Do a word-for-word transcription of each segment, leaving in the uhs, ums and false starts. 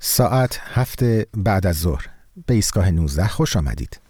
ساعت هفت بعد از ظهر به ایستگاه نوزده خوش آمدید.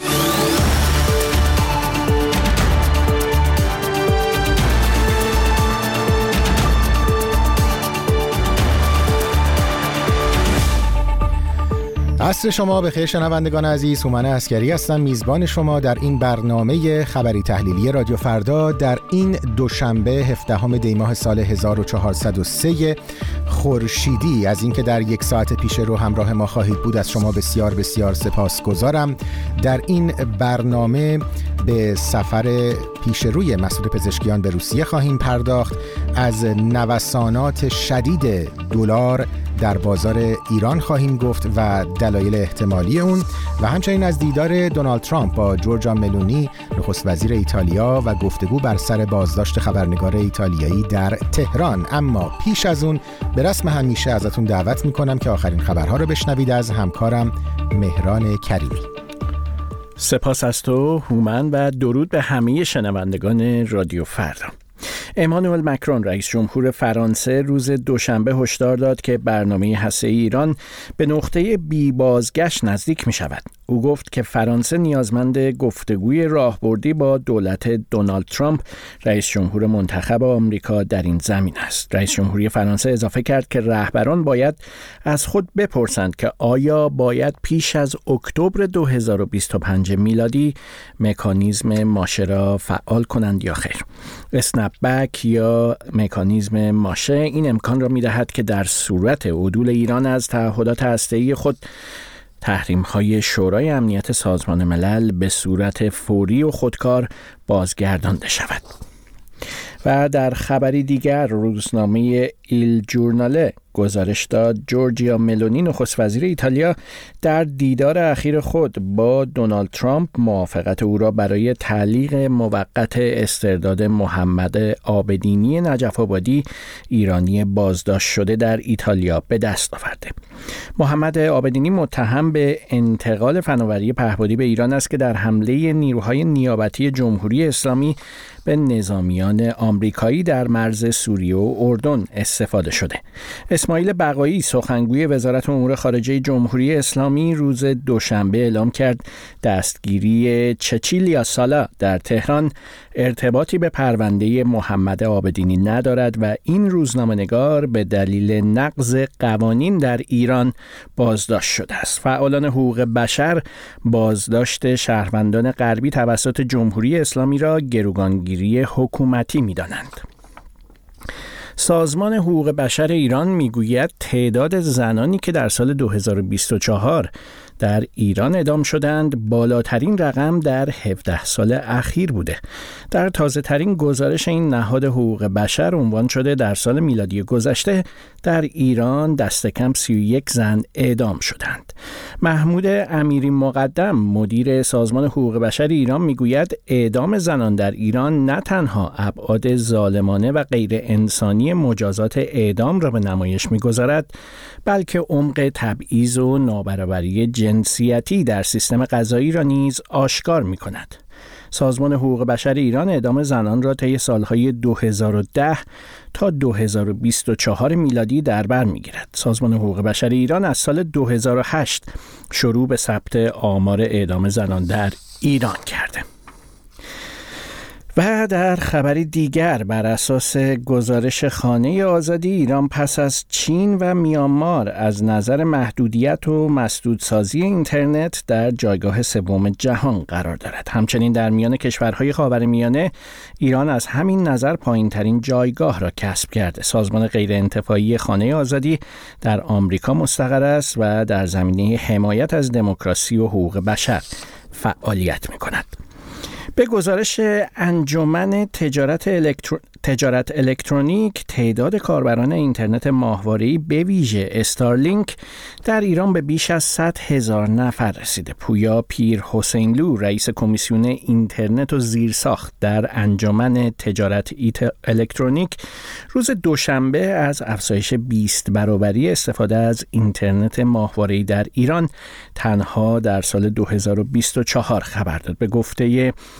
عصر شما بخیر شنوندگان عزیز. هومن عسکری هستم، میزبان شما در این برنامه خبری تحلیلی رادیو فردا در این دوشنبه هفدهم دی ماه سال هزار و چهارصد و سه خورشیدی. از اینکه در یک ساعت پیش رو همراه ما خواهید بود از شما بسیار بسیار سپاسگزارم. در این برنامه به سفر پیش روی مسئول پزشکیان به روسیه خواهیم پرداخت، از نوسانات شدید دلار در بازار ایران خواهیم گفت و دلایل احتمالی اون، و همچنین از دیدار دونالد ترامپ با جورجا ملونی نخست وزیر ایتالیا و گفتگو بر سر بازداشت خبرنگار ایتالیایی در تهران. اما پیش از اون به رسم همیشه ازتون دعوت میکنم که آخرین خبرها رو بشنوید از همکارم مهران کریمی. سپاس از تو هومن و درود به همه شنوندگان رادیو فردا. امانوئل مکرون رئیس جمهور فرانسه روز دوشنبه هشدار داد که برنامه هسته‌ای ایران به نقطه بی بازگشت نزدیک می شود. او گفت که فرانسه نیازمند گفتگوی راهبردی با دولت دونالد ترامپ رئیس جمهور منتخب آمریکا در این زمین است. رئیس جمهوری فرانسه اضافه کرد که رهبران باید از خود بپرسند که آیا باید پیش از اکتبر دو هزار و بیست و پنج میلادی مکانیزم ماشه را فعال کنند یا خیر. اسنپ بک یا مکانیزم ماشه این امکان را می‌دهد که در صورت عدول ایران از تعهدات هسته‌ای خود تحریم‌های شورای امنیت سازمان ملل به صورت فوری و خودکار بازگردانده شود. و در خبری دیگر روزنامه ایل جورناله گزارش داد جورجیا ملونی نخست وزیر ایتالیا در دیدار اخیر خود با دونالد ترامپ موافقت او را برای تعلیق موقت استرداد محمد عابدینی نجف آبادی ایرانی بازداشت شده در ایتالیا به دست آورده. محمد عابدینی متهم به انتقال فناوری پهپادی به ایران است که در حمله نیروهای نیابتی جمهوری اسلامی به نظامیان آمریکایی در مرز سوریه و اردن استفاده شده. اسماعیل بقایی سخنگوی وزارت امور خارجه جمهوری اسلامی روز دوشنبه اعلام کرد دستگیری چچیلیا سالا در تهران ارتباطی به پرونده محمد عابدینی ندارد و این روزنامه‌نگار به دلیل نقض قوانین در ایران بازداشت شده است. فعالان حقوق بشر بازداشت شهروندان غربی توسط جمهوری اسلامی را گروگانگیری حکومتی می‌دانند. سازمان حقوق بشر ایران میگوید تعداد زنانی که در سال دو هزار و بیست و چهار در ایران اعدام شدند بالاترین رقم در هفده سال اخیر بوده. در تازه ترین گزارش این نهاد حقوق بشر عنوان شده در سال میلادی گذشته در ایران دست کم سی و یک زن اعدام شدند. محمود امیری مقدم مدیر سازمان حقوق بشر ایران میگوید اعدام زنان در ایران نه تنها ابعاد ظالمانه و غیر انسانی مجازات اعدام را به نمایش میگذارد، بلکه عمق تبعیض و نابرابری جنسیتی در سیستم قضایی را نیز آشکار می‌کند. سازمان حقوق بشر ایران اعدام زنان را طی سالهای دو هزار و ده تا دو هزار و بیست و چهار میلادی در بر می‌گیرد. سازمان حقوق بشر ایران از سال دو هزار و هشت شروع به ثبت آمار اعدام زنان در ایران کرده. و در خبری دیگر بر اساس گزارش خانه آزادی ایران پس از چین و میانمار از نظر محدودیت و مسدودسازی اینترنت در جایگاه سوم جهان قرار دارد. همچنین در میان کشورهای خاورمیانه ایران از همین نظر پایین‌ترین جایگاه را کسب کرده. سازمان غیرانتفاعی خانه آزادی در آمریکا مستقر است و در زمینه حمایت از دموکراسی و حقوق بشر فعالیت می‌کند. به گزارش انجمن تجارت الکترو... تجارت الکترونیک تعداد کاربران اینترنت ماهواره‌ای به ویژه استارلینک در ایران به بیش از صد هزار نفر رسیده. پویا پیر حسینلو رئیس کمیسیون اینترنت و زیرساخت در انجمن تجارت ایت... الکترونیک روز دوشنبه از افزایش بیست برابری استفاده از اینترنت ماهواره‌ای در ایران تنها در سال دو هزار و بیست و چهار خبر داد. به گفته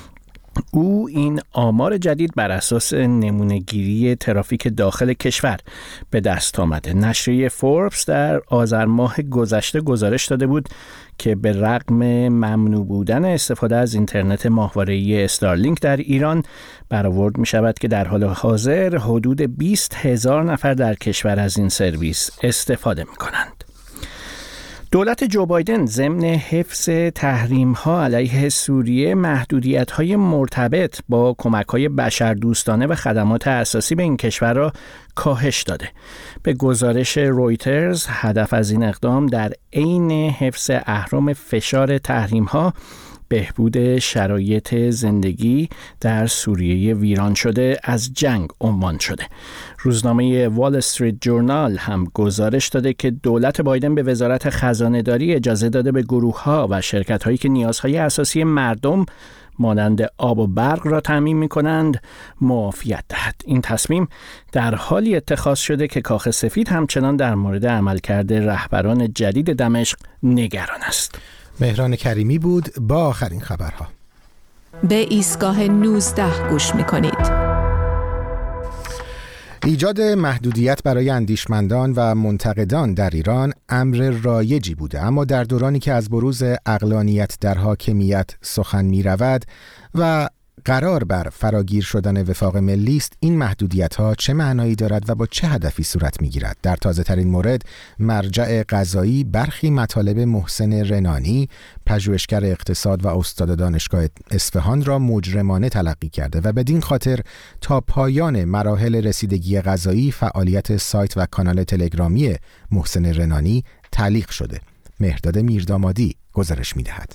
او این آمار جدید بر اساس نمونه‌گیری ترافیک داخل کشور به دست آمده. نشریه فوربس در آذر ماه گذشته گزارش داده بود که به رغم ممنوع بودن استفاده از اینترنت ماهواره‌ای استارلینک در ایران، برآورد می شود که در حال حاضر حدود بیست هزار نفر در کشور از این سرویس استفاده می کنند. دولت جو بایدن ضمن حفظ تحریم‌ها علیه سوریه محدودیت‌های مرتبط با کمک‌های بشردوستانه و خدمات اساسی به این کشور را کاهش داده. به گزارش رویترز، هدف از این اقدام در عین حفظ اهرم فشار تحریم‌ها بهبود شرایط زندگی در سوریه ویران شده از جنگ عنوان شده. روزنامه وال استریت جورنال هم گزارش داده که دولت بایدن به وزارت خزانه‌داری اجازه داده به گروه‌ها و شرکت‌هایی که نیازهای اساسی مردم مانند آب و برق را تامین می‌کنند معافیت دهد. این تصمیم در حالی اتخاذ شده که کاخ سفید همچنان در مورد عملکرد رهبران جدید دمشق نگران است. مهران کریمی بود با آخرین خبرها. به ایستگاه نوزده گوش می‌کنید. ایجاد محدودیت برای اندیشمندان و منتقدان در ایران امر رایجی بوده، اما در دورانی که از بروز عقلانیت در حاکمیت سخن می‌رود و قرار بر فراگیر شدن وفاق ملی است، این محدودیت‌ها چه معنایی دارد و با چه هدفی صورت می‌گیرد؟ در تازه‌ترین مورد، مرجع قضایی برخی مطالب محسن رنانی، پژوهشگر اقتصاد و استاد دانشگاه اصفهان را مجرمانه تلقی کرده و بدین خاطر تا پایان مراحل رسیدگی قضایی فعالیت سایت و کانال تلگرامی محسن رنانی تعلیق شده. مهرداد میردامادی گزارش می‌دهد.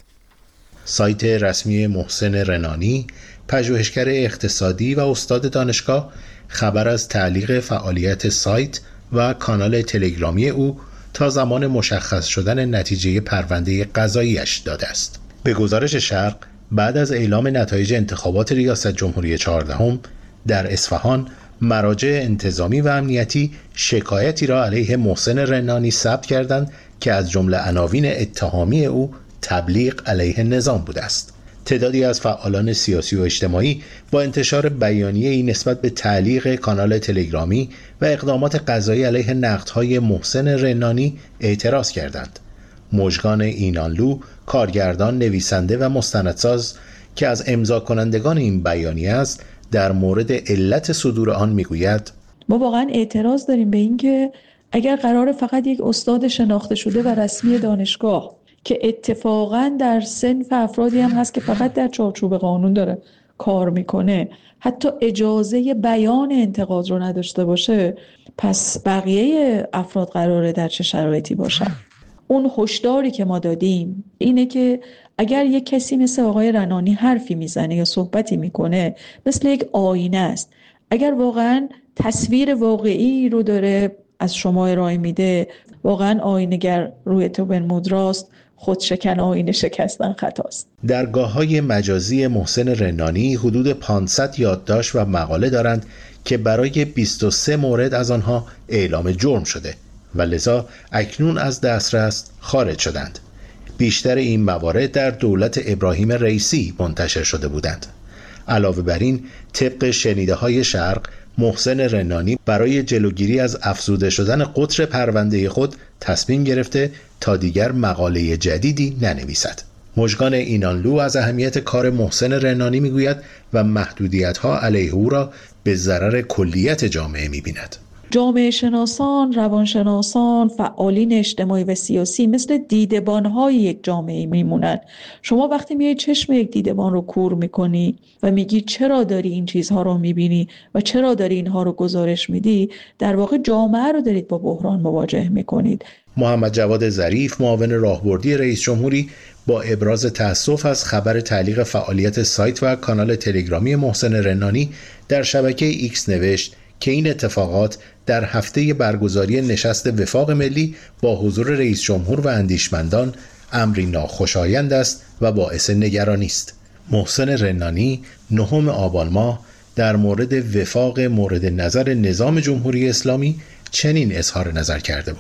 سایت رسمی محسن رنانی، پژوهشگر اقتصادی و استاد دانشگاه، خبر از تعلیق فعالیت سایت و کانال تلگرامی او تا زمان مشخص شدن نتیجه پرونده قضاییش داده است. به گزارش شرق، بعد از اعلام نتایج انتخابات ریاست جمهوری چهاردهم در اصفهان، مراجع انتظامی و امنیتی شکایتی را علیه محسن رنانی ثبت کردند که از جمله عناوین اتهامی او تبلیغ علیه نظام بوده است. تعدادی از فعالان سیاسی و اجتماعی با انتشار بیانیه‌ای نسبت به تعلیق کانال تلگرامی و اقدامات قضایی علیه نقدهای محسن رنانی اعتراض کردند. مژگان اینانلو، کارگردان، نویسنده و مستندساز که از امضا کنندگان این بیانیه است، در مورد علت صدور آن میگوید: ما واقعا اعتراض داریم به این که اگر قرار فقط یک استاد شناخته شده و رسمی دانشگاه که اتفاقاً در صنف افرادی هم هست که فقط در چارچوب قانون داره کار میکنه، حتی اجازه بیان انتقاد رو نداشته باشه، پس بقیه افراد قراره در چه شرایطی باشن؟ اون هشداری که ما دادیم اینه که اگر یک کسی مثل آقای رنانی حرفی میزنه یا صحبتی میکنه، مثل یک آینه است. اگر واقعاً تصویر واقعی رو داره از شما ارائه میده، واقعاً آینه‌گر روی تو بنمود راست، خود شکن آینه شکستن خطاست. درگاه‌های مجازی محسن رنانی حدود پانصد یادداشت و مقاله دارند که برای بیست و سه مورد از آنها اعلام جرم شده و لذا اکنون از دسترس خارج شدند. بیشتر این موارد در دولت ابراهیم رئیسی منتشر شده بودند. علاوه بر این، طبق شنیده‌های شرق، محسن رنانی برای جلوگیری از افزوده شدن قطر پرونده خود تصمیم گرفته تا دیگر مقاله جدیدی ننویسد. مژگان اینانلو از اهمیت کار محسن رنانی میگوید و محدودیت‌ها علیه او را به ضرر کلیت جامعه می‌بیند. جامعه شناسان، روانشناسان، فعالین اجتماعی و سیاسی مثل دیدبان‌های یک جامعه میمونن. شما وقتی میای چشم یک دیدبان رو کور میکنی و میگی چرا داری این چیزها رو میبینی و چرا داری اینها رو گزارش میدی، در واقع جامعه رو دارید با بحران مواجه میکنید. محمد جواد ظریف، معاون راهبردی رئیس جمهوری، با ابراز تأسف از خبر تعلیق فعالیت سایت و کانال تلگرامی محسن رنانی در شبکه ایکس نوشت که این اتفاقات در هفته برگزاری نشست وفاق ملی با حضور رئیس جمهور و اندیشمندان امری ناخوشایند است و باعث نگرانی است. محسن رنانی نهم آبان ماه در مورد وفاق مورد نظر نظام جمهوری اسلامی چنین اظهار نظر کرده بود: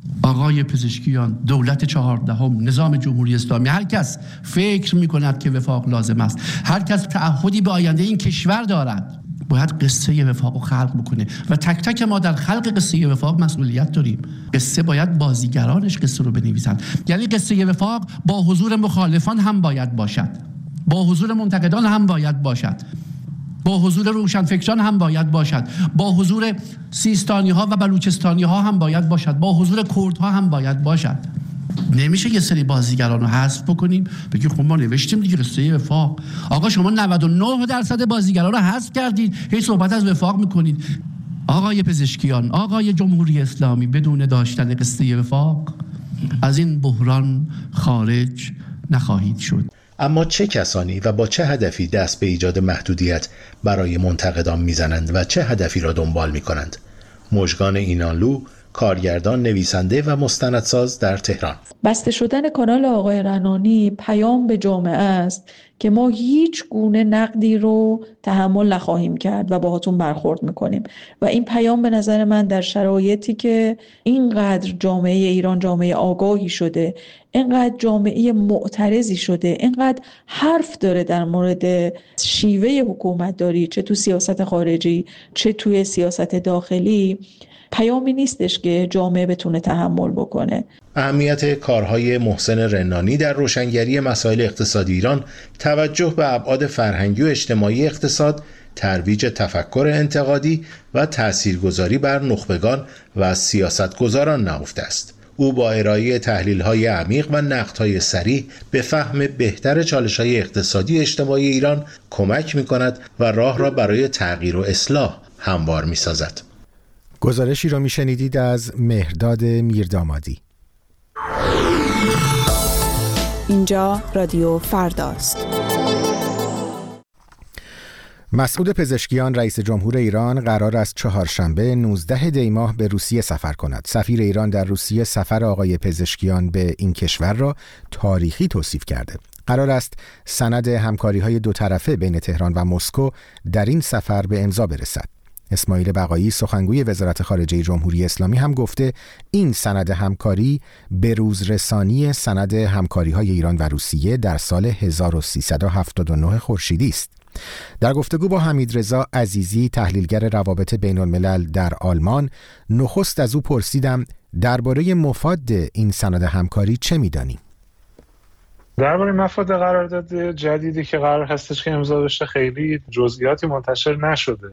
آقای پزشکیان، دولت چهاردهم، نظام جمهوری اسلامی، هر کس فکر می‌کند که وفاق لازم است، هر کس تعهدی به آینده این کشور دارد، باید قصه وفاق رو خلق بکنه و تک تک ما در خلق قصه وفاق مسئولیت داریم. قصه باید بازیگرانش قصه رو بنویسن، یعنی قصه وفاق با حضور مخالفان هم باید باشد، با حضور منتقدان هم باید باشد، با حضور روشنفکران هم باید باشد، با حضور سیستانی ها و بلوچستانی ها هم باید باشد، با حضور کرد ها هم باید باشد. نمیشه یه سری بازیگران رو حذف بکنیم بگی خب ما نوشتیم دیگه قصه وفاق. آقا شما نود و نه درصد بازیگران رو حذف کردید، هی صحبت از وفاق میکنید. آقای پزشکیان، آقای جمهوری اسلامی، بدون داشتن قصه وفاق از این بحران خارج نخواهید شد. اما چه کسانی و با چه هدفی دست به ایجاد محدودیت برای منتقدان میزنند و چه هدفی را دنبال میکنند؟ مژگان اینانلو، کارگردان، نویسنده و مستندساز در تهران. بسته شدن کانال آقای رنانی پیام به جامعه است که ما هیچ گونه نقدی رو تحمل نخواهیم کرد و باهاتون برخورد میکنیم و این پیام به نظر من در شرایطی که اینقدر جامعه ایران جامعه آگاهی شده، اینقدر جامعه معترضی شده، اینقدر حرف داره در مورد شیوه حکومت داری، چه تو سیاست خارجی چه توی سیاست داخلی، پیامی نیستش که جامعه بتونه تحمل بکنه. اهمیت کارهای محسن رنانی در روشنگری مسائل اقتصادی ایران، توجه به ابعاد فرهنگی و اجتماعی اقتصاد، ترویج تفکر انتقادی و تاثیرگذاری بر نخبگان و سیاستگزاران نهفته است. او با ارائه تحلیل‌های عمیق و نقدهای صریح به فهم بهتر چالش‌های اقتصادی اجتماعی ایران کمک می‌کند و راه را برای تغییر و اصلاح هموار می‌سازد. گزارشی را میشنیدید از مهرداد میردامادی. اینجا رادیو فرداست. مسعود پزشکیان رئیس جمهور ایران قرار است چهارشنبه نوزده دی ماه به روسیه سفر کند. سفیر ایران در روسیه سفر آقای پزشکیان به این کشور را تاریخی توصیف کرده. قرار است سند همکاری‌های دو طرفه بین تهران و مسکو در این سفر به امضا برسد. اسماعیل بقایی سخنگوی وزارت خارجه جمهوری اسلامی هم گفته این سند همکاری به روز رسانی سند همکاری‌های ایران و روسیه در سال هزار و سیصد و هفتاد و نه خورشیدی است. در گفتگو با حمیدرضا عزیزی تحلیلگر روابط بین الملل در آلمان، نخست از او پرسیدم درباره مفاد این سند همکاری چه می‌دانی؟ درباره مفاد قرارداد جدیدی که قرار هستش که امضا بشه خیلی جزئیاتی منتشر نشده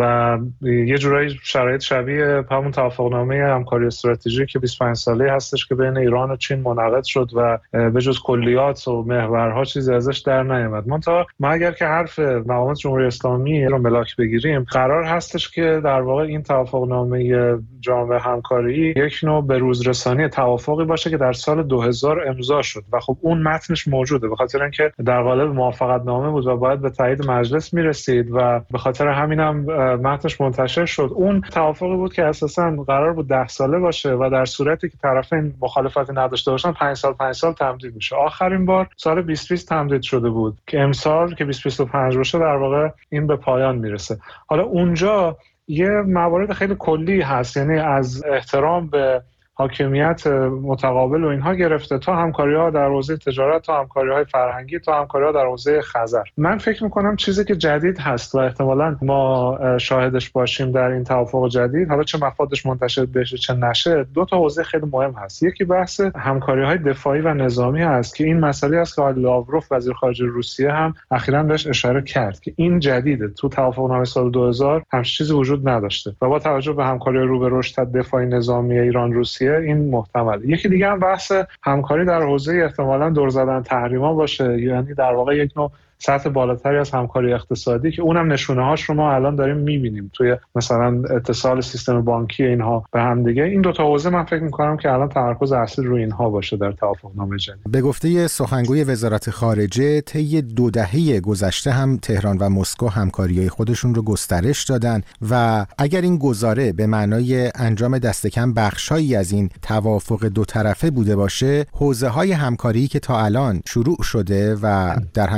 و یه جورایی شرایط شبیه همون توافقنامه همکاری استراتژیک که بیست و پنج ساله هستش که بین ایران و چین منعقد شد و به جز کلیات و محورها چیزی ازش در نیامد. منتها ما اگر که حرف مقامات جمهوری اسلامی رو ملاک بگیریم، قرار هستش که در واقع این توافقنامه جامع همکاری یک نوع به روز رسانی توافقی باشه که در سال دو هزار امضا شد و خب اون متنش موجوده، به خاطر اینکه در قالب موافقت نامه بود و باید به تایید مجلس میرسید و به خاطر همینم متنش منتشر شد. اون توافقی بود که اساساً قرار بود ده ساله باشه و در صورتی که طرفین مخالفتی نداشته باشن پنج سال پنج سال تمدید میشه. آخرین بار سال بیست بیست تمدید شده بود که امسال که بیست بیست و پنج باشه در واقع این به پایان میرسه. حالا اونجا یه موارد خیلی کلی هست، یعنی از احترام به حاکمیت متقابل و اینها گرفته تا همکاری‌ها در حوزه تجارت، تا همکاری‌های فرهنگی، تا همکاری‌ها در حوزه خزر. من فکر می‌کنم چیزی که جدید هست و احتمالاً ما شاهدش باشیم در این توافق جدید، حالا چه مفادش منتشر بشه چه نشه، دو تا حوزه خیلی مهم هست. یکی بحث همکاری‌های دفاعی و نظامی هست که این مسئله است که آقای لاوروف وزیر خارجه روسیه هم اخیراً بهش اشاره کرد که این جدیده. تو توافقنامه سال دو هزار همچین چیزی وجود نداشته و با توجه به همکاری رو به رشد دفاعی نظامی ایران روسیه این محتمل. یکی دیگه هم بحث همکاری در حوزه احتمالاً دور زدن تحریما باشه، یعنی در واقع یک نوع سطح بالاتری از همکاری اقتصادی که اونم نشونه هاش رو ما الان داریم میبینیم توی مثلا اتصال سیستم بانکی اینها به هم دیگه. این دو تا حوزه من فکر میکنم که الان تمرکز اصلی روی اینها باشه در توافقنامه جدید. به گفته سخنگوی وزارت خارجه طی دو دهه گذشته هم تهران و مسکو همکاری‌های خودشون رو گسترش دادن و اگر این گزاره به معنای انجام دست کم بخشایی از این توافق دو طرفه بوده باشه، حوزه‌های همکاری که تا الان شروع شده و در همین حال در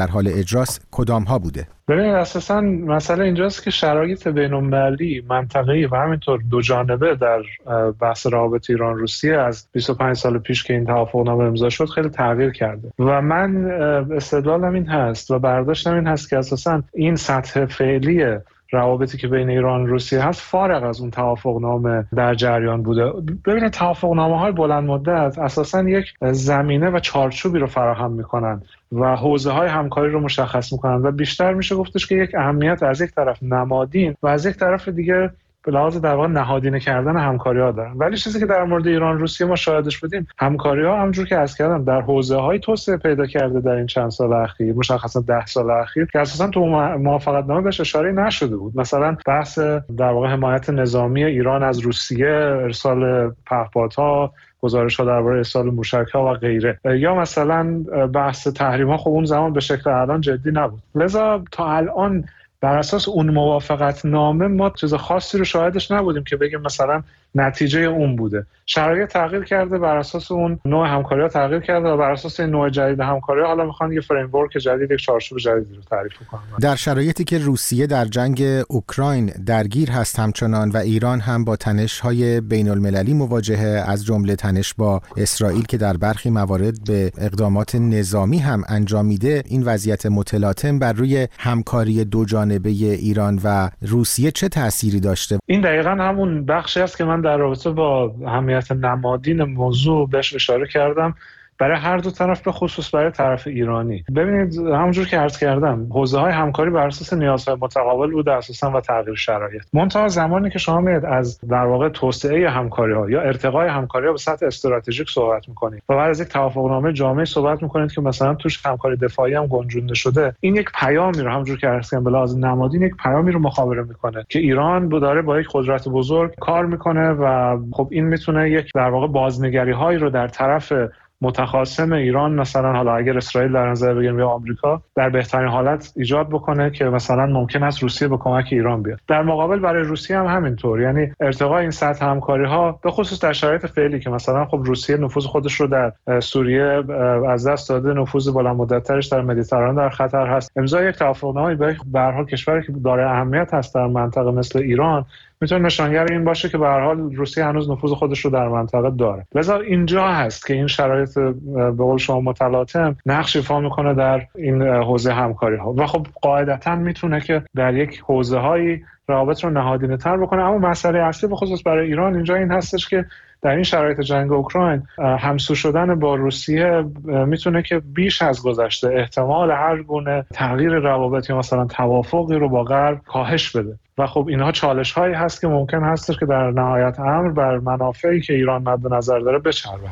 حال اجراست کدام ها بوده؟ ببینید اساساً مسئله اینجاست که شرایط بین‌المللی، منطقه‌ای و همینطور دو جانبه در بحث روابط ایران روسیه از بیست و پنج سال پیش که این توافقنامه امضا شد خیلی تغییر کرده و من استدلالم این هست و برداشتم این هست که اساساً این سطح فعلی روابطی که بین ایران و روسیه هست فارغ از اون توافقنامه در جریان بوده. ببینید توافقنامه‌های بلند مدت اساساً یک زمینه و چارچوبی رو فراهم می‌کنن و حوزه‌های همکاری رو مشخص می‌کنن و بیشتر میشه گفتش که یک اهمیت از یک طرف نمادین و از یک طرف دیگه به لحاظ در واقع نهادینه کردن همکاری‌ها دارن. ولی چیزی که در مورد ایران روسیه ما شاهدش بودیم، همکاری‌ها همونجور که عرض کردم در حوزه‌های توسعه پیدا کرده در این چند سال اخیر، مشخصا ده سال اخیر که اساساً تو موافقتنامه بهش اشاره نشده بود. مثلا بحث در واقع حمایت نظامی ایران از روسیه، ارسال پهپادها، گزارش‌ها درباره ارسال موشک‌ها و غیره، یا مثلا بحث تحریم‌ها خب اون زمان به شکل الان جدی نبود. لذا تا الان بر اساس اون موافقت نامه ما چیز خاصی رو شاهدش نبودیم که بگیم مثلا نتیجه اون بوده. شرایط تغییر کرده، بر اساس اون نوع همکاری‌ها تغییر کرده و بر اساس این نوع جدید همکاری‌ها حالا میخوان یه فریم ورک جدید، یک چارچوب جدیدی رو تعریف کنن. در شرایطی که روسیه در جنگ اوکراین درگیر هست همچنان و ایران هم با تنش‌های بین‌المللی مواجهه، از جمله تنش با اسرائیل که در برخی موارد به اقدامات نظامی هم انجام میده، این وضعیت متلاطم بر روی همکاری دو جانبه ایران و روسیه چه تأثیری داشته؟ این دقیقاً همون بخشی است که من در رابطه با اهمیت نمادین موضوع بهش اشاره کردم برای هر دو طرف، به خصوص برای طرف ایرانی. ببینید همونجور که عرض کردم حوزه‌های همکاری بر اساس نیازهای متقابل بوده اساساً و تغییر شرایط. منتها زمانی که شما میاد از در واقع توسعه همکاری‌ها یا ارتقای همکاری‌ها به سطح استراتژیک صحبت می‌کنید و بعد از یک توافقنامه جامع صحبت می‌کنید که مثلا توش همکاری دفاعی هم گنجونده شده، این یک پیامی رو همونجور که عرض کردم به لحاظ نمادین یک پیامی رو مخابره می‌کنه که ایران داره با یک قدرت بزرگ کار می‌کنه و خب این می‌تونه یک در واقع بازنگری‌هایی رو در طرف متخاصم ایران، مثلا حالا اگر اسرائیل در نظر بگیریم یا آمریکا، در بهترین حالت ایجاد بکنه که مثلا ممکن است روسیه به کمک ایران بیاد. در مقابل برای روسیه هم همینطور، یعنی ارتقای این سطح همکاری‌ها به خصوص در شرایط فعلی که مثلا خب روسیه نفوذ خودش رو در سوریه از دست داده، نفوذ بلند مدت‌ترش در مدیترانه در خطر هست، امضای یک توافقنامه برای به هر حال کشوری که دارای اهمیت هست در منطقه مثل ایران میتونه نشانگر این باشه که به هر حال روسیه هنوز نفوذ خودش رو در منطقه داره. لذا اینجا هست که این شرایط به قول شما متلاطم نقش ایفا میکنه در این حوزه همکاری ها و خب قاعدتاً میتونه که در یک حوزه هایی روابط رو نهادینه تر بکنه. اما مسئله اصلی به خصوص برای ایران اینجا این هستش که در این شرایط جنگ اوکراین همسو شدن با روسیه میتونه که بیش از گذشته احتمال هر گونه تغییر روابط یا مثلا توافقی رو با غرب کاهش بده و خب اینها چالش هایی هست که ممکن هستش که در نهایت امر بر منافعی که ایران مد نظر داره بچربه.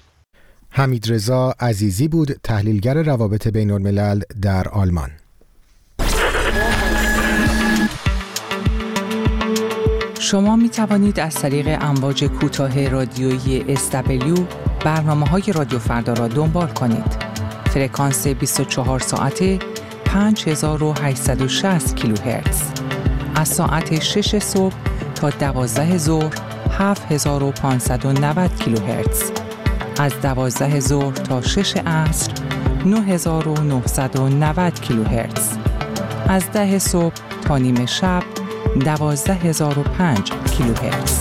حمیدرضا عزیزی بود، تحلیلگر روابط بین الملل در آلمان. شما می توانید از طریق امواج کوتاه رادیویی اس دبلیو برنامه‌های رادیو فردا را دنبال کنید. فرکانس بیست و چهار ساعته پنج هزار و هشتصد و شصت کیلوهرتز. از ساعت شش صبح تا دوازده ظهر هفت هزار و پانصد و نود کیلوهرتز. از دوازده ظهر تا شش عصر نه هزار و نهصد و نود کیلوهرتز. از ده صبح تا نیم شب دوازده هزار و پنج کیلوهرتز.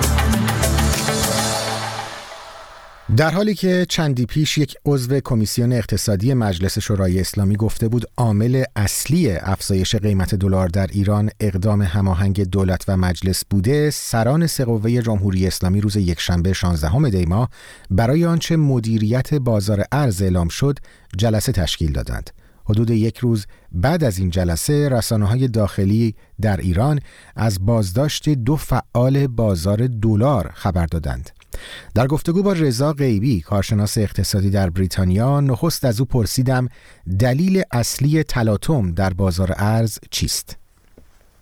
در حالی که چندی پیش یک عضو کمیسیون اقتصادی مجلس شورای اسلامی گفته بود عامل اصلی افزایش قیمت دلار در ایران اقدام هماهنگ دولت و مجلس بوده، سران سه قوه جمهوری اسلامی روز یکشنبه شانزدهم دی ماه برای آنچه مدیریت بازار ارز اعلام شد جلسه تشکیل دادند. حدود یک روز بعد از این جلسه رسانه‌های داخلی در ایران از بازداشت دو فعال بازار دلار خبر دادند. در گفتگو با رضا غیبی، کارشناس اقتصادی در بریتانیا، نخست از او پرسیدم دلیل اصلی تلاطم در بازار ارز چیست؟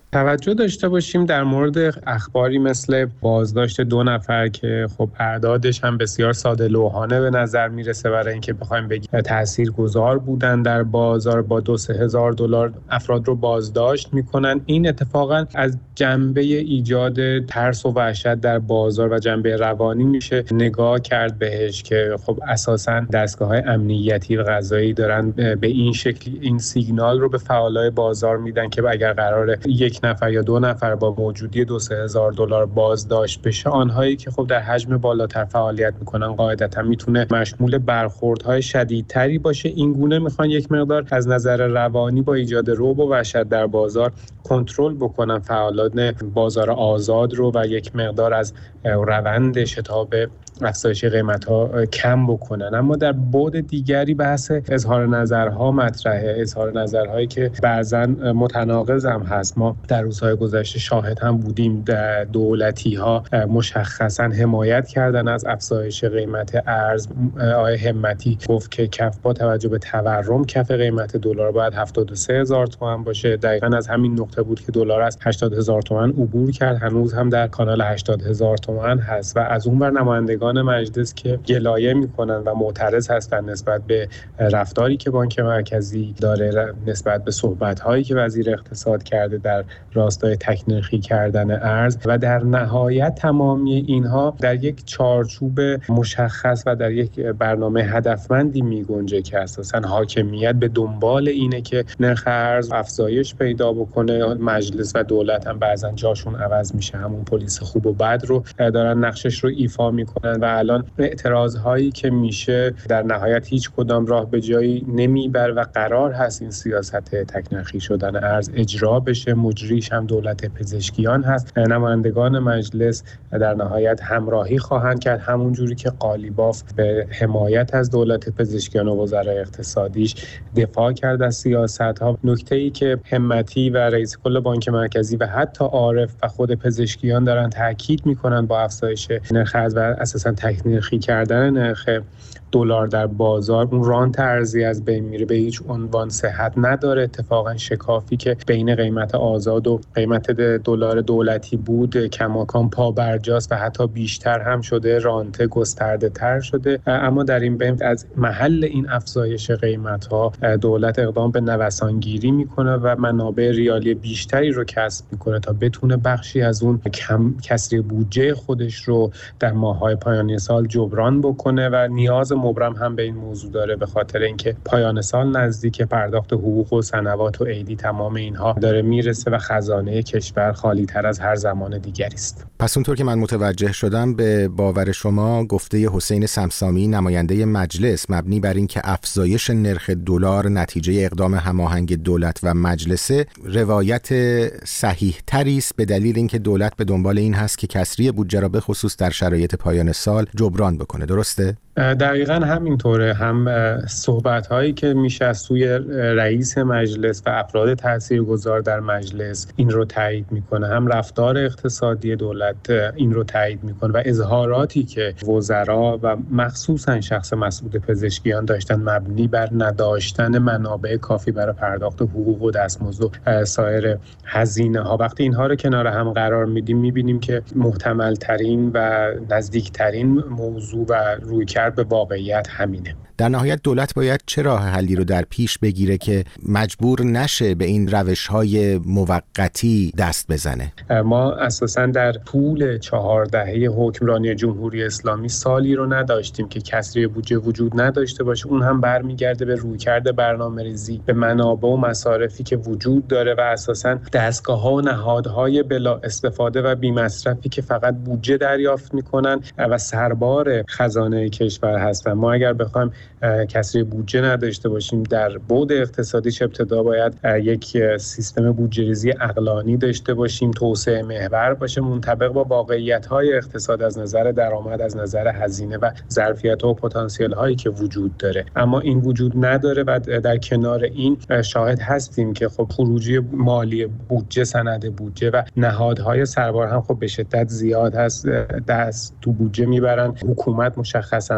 توجه داشته باشیم در مورد اخباری مثل بازداشت دو نفر که خب اعدادش هم بسیار ساده لوحانه به نظر میرسه برای اینکه بخوایم بگیم تاثیرگذار بودن در بازار، با دو سه هزار دلار افراد رو بازداشت میکنن. این اتفاقا از جنبه ایجاد ترس و وحشت در بازار و جنبه روانی میشه نگاه کرد بهش که خب اساساً دستگاه‌های امنیتی و قضایی دارن به این شکل این سیگنال رو به فعالای بازار میدن که اگر قراره یک نفر یا دو نفر با موجودی دو سه هزار دلار بازداشت بشه، آنهایی که خب در حجم بالاتر فعالیت میکنن قاعدتا میتونه مشمول برخوردهای شدیدتری باشه. این گونه میخوان یک مقدار از نظر روانی با ایجاد رعب و وحشت در بازار کنترل بکنن فعالان بازار آزاد رو و یک مقدار از روند شتاب افزایش قیمت‌ها کم بکنن. اما در بعد دیگری بحث اظهار نظرها مطرحه، اظهار نظرهایی که بعضا متناقض هم هست. ما در روزهای گذشته شاهد هم بودیم دولتی‌ها مشخصا حمایت کردن از افزایش قیمت ارز. آقای همتی گفت که کف با توجه به تورم کف قیمت دلار باید هفتاد و سه هزار تومان باشه. دقیقاً از همین نقطه بود که دلار از هشتاد هزار تومان عبور کرد، هنوز هم در کانال هشتاد هزار تومان هست. و از اون بر نمایندگان مجلس که گلایه میکنن و معترض هستن نسبت به رفتاری که بانک مرکزی داره، نسبت به صحبت‌هایی که وزیر اقتصاد کرده در راستای تکنرخی کردن ارز و در نهایت تمامی اینها در یک چارچوب مشخص و در یک برنامه هدفمندی میگنجه که اساساً حاکمیت به دنبال اینه که نرخ ارز افزایش پیدا بکنه. مجلس و دولت هم بعضن جاشون عوض میشه، همون پلیس خوب و بد رو دارن نقشش رو ایفا میکنن و الان اعتراض هایی که میشه در نهایت هیچ کدام راه به جایی نمیبر و قرار هست این سیاست تکنرخی شدن ارز اجرا بشه. مجریش هم دولت پزشکیان هست. نمایندگان مجلس در نهایت همراهی خواهند کرد، همون جوری که قالیباف به حمایت از دولت پزشکیان و وزرای اقتصادیش دفاع کرد از سیاست ها. نکته ای که همتی و رئیس کل بانک مرکزی و حتی عارف و خود پزشکیان دارن تاکید میکنن با افزایش نرخ ارز و اساسا تکنرخی کردن نرخ دلار در بازار، اون رانت ارزی از بین میره، به هیچ عنوان صحت نداره. اتفاقا شکافی که بین قیمت آزاد و قیمت دلار دولتی بود کماکان پابرجاست و حتی بیشتر هم شده، رانت گسترده تر شده. اما در این بین از محل این افزایش قیمت ها دولت اقدام به نوسانگیری میکنه و منابع ریالی بیشتری رو کسب میکنه تا بتونه بخشی از اون کم کسری بودجه خودش رو در ماه‌های پایانی سال جبران بکنه و نیاز مبرم هم به این موضوع داره، به خاطر اینکه پایان سال نزدیک، پرداخت حقوق و سنوات و عیدی تمام اینها داره میرسه و خزانه کشور خالی تر از هر زمان دیگری است. پس اونطور که من متوجه شدم به باور شما گفته حسین سمسامی نماینده مجلس مبنی بر اینکه افزایش نرخ دلار نتیجه اقدام هماهنگ دولت و مجلس روایت صحیح تری است، به دلیل اینکه دولت به دنبال این هست که کسری بودجه را به خصوص در شرایط پایان سال جبران بکنه. درسته؟ دقیقاً همینطوره. هم صحبت هایی که میشه از سوی رئیس مجلس و افراد تاثیرگذار در مجلس این رو تایید میکنه، هم رفتار اقتصادی دولت این رو تایید میکنه و اظهاراتی که وزرا و مخصوصاً شخص مسعود پزشکیان داشتن مبنی بر نداشتن منابع کافی برای پرداخت حقوق و دستمزد و سایر هزینه ها. وقتی اینها رو کنار هم قرار میدیم میبینیم که محتمل ترین و نزدیک ترین موضوع و رویکرد به واقعیت همینه. در نهایت دولت باید چه راه حلی رو در پیش بگیره که مجبور نشه به این روش‌های موقتی دست بزنه؟ ما اساساً در طول چهار دهه حکمرانی جمهوری اسلامی سالی رو نداشتیم که کسری بودجه وجود نداشته باشه. اون هم برمیگرده به رویکرد برنامه‌ریزی، به منابع و مصارفی که وجود داره و اساساً دستگاه‌ها و نهادهای بلا استفاده و بی‌مصرفی که فقط بودجه دریافت می‌کنن و سربار خزانه کشور هستن. ما اگر بخوایم کسری بودجه نداشته باشیم در بعد اقتصادیش ابتدا باید یک سیستم بودجه‌ریزی عقلانی داشته باشیم، توسعه محور باشه، منطبق با واقعیت‌های اقتصاد از نظر درآمد، از نظر هزینه و ظرفیت‌ها و پتانسیل‌هایی که وجود داره. اما این وجود نداره و در کنار این شاهد هستیم که خب خروجی مالی بودجه، سند بودجه و نهادهای سربار هم خب به شدت زیاد هست، دست تو بودجه میبرن. حکومت مشخصا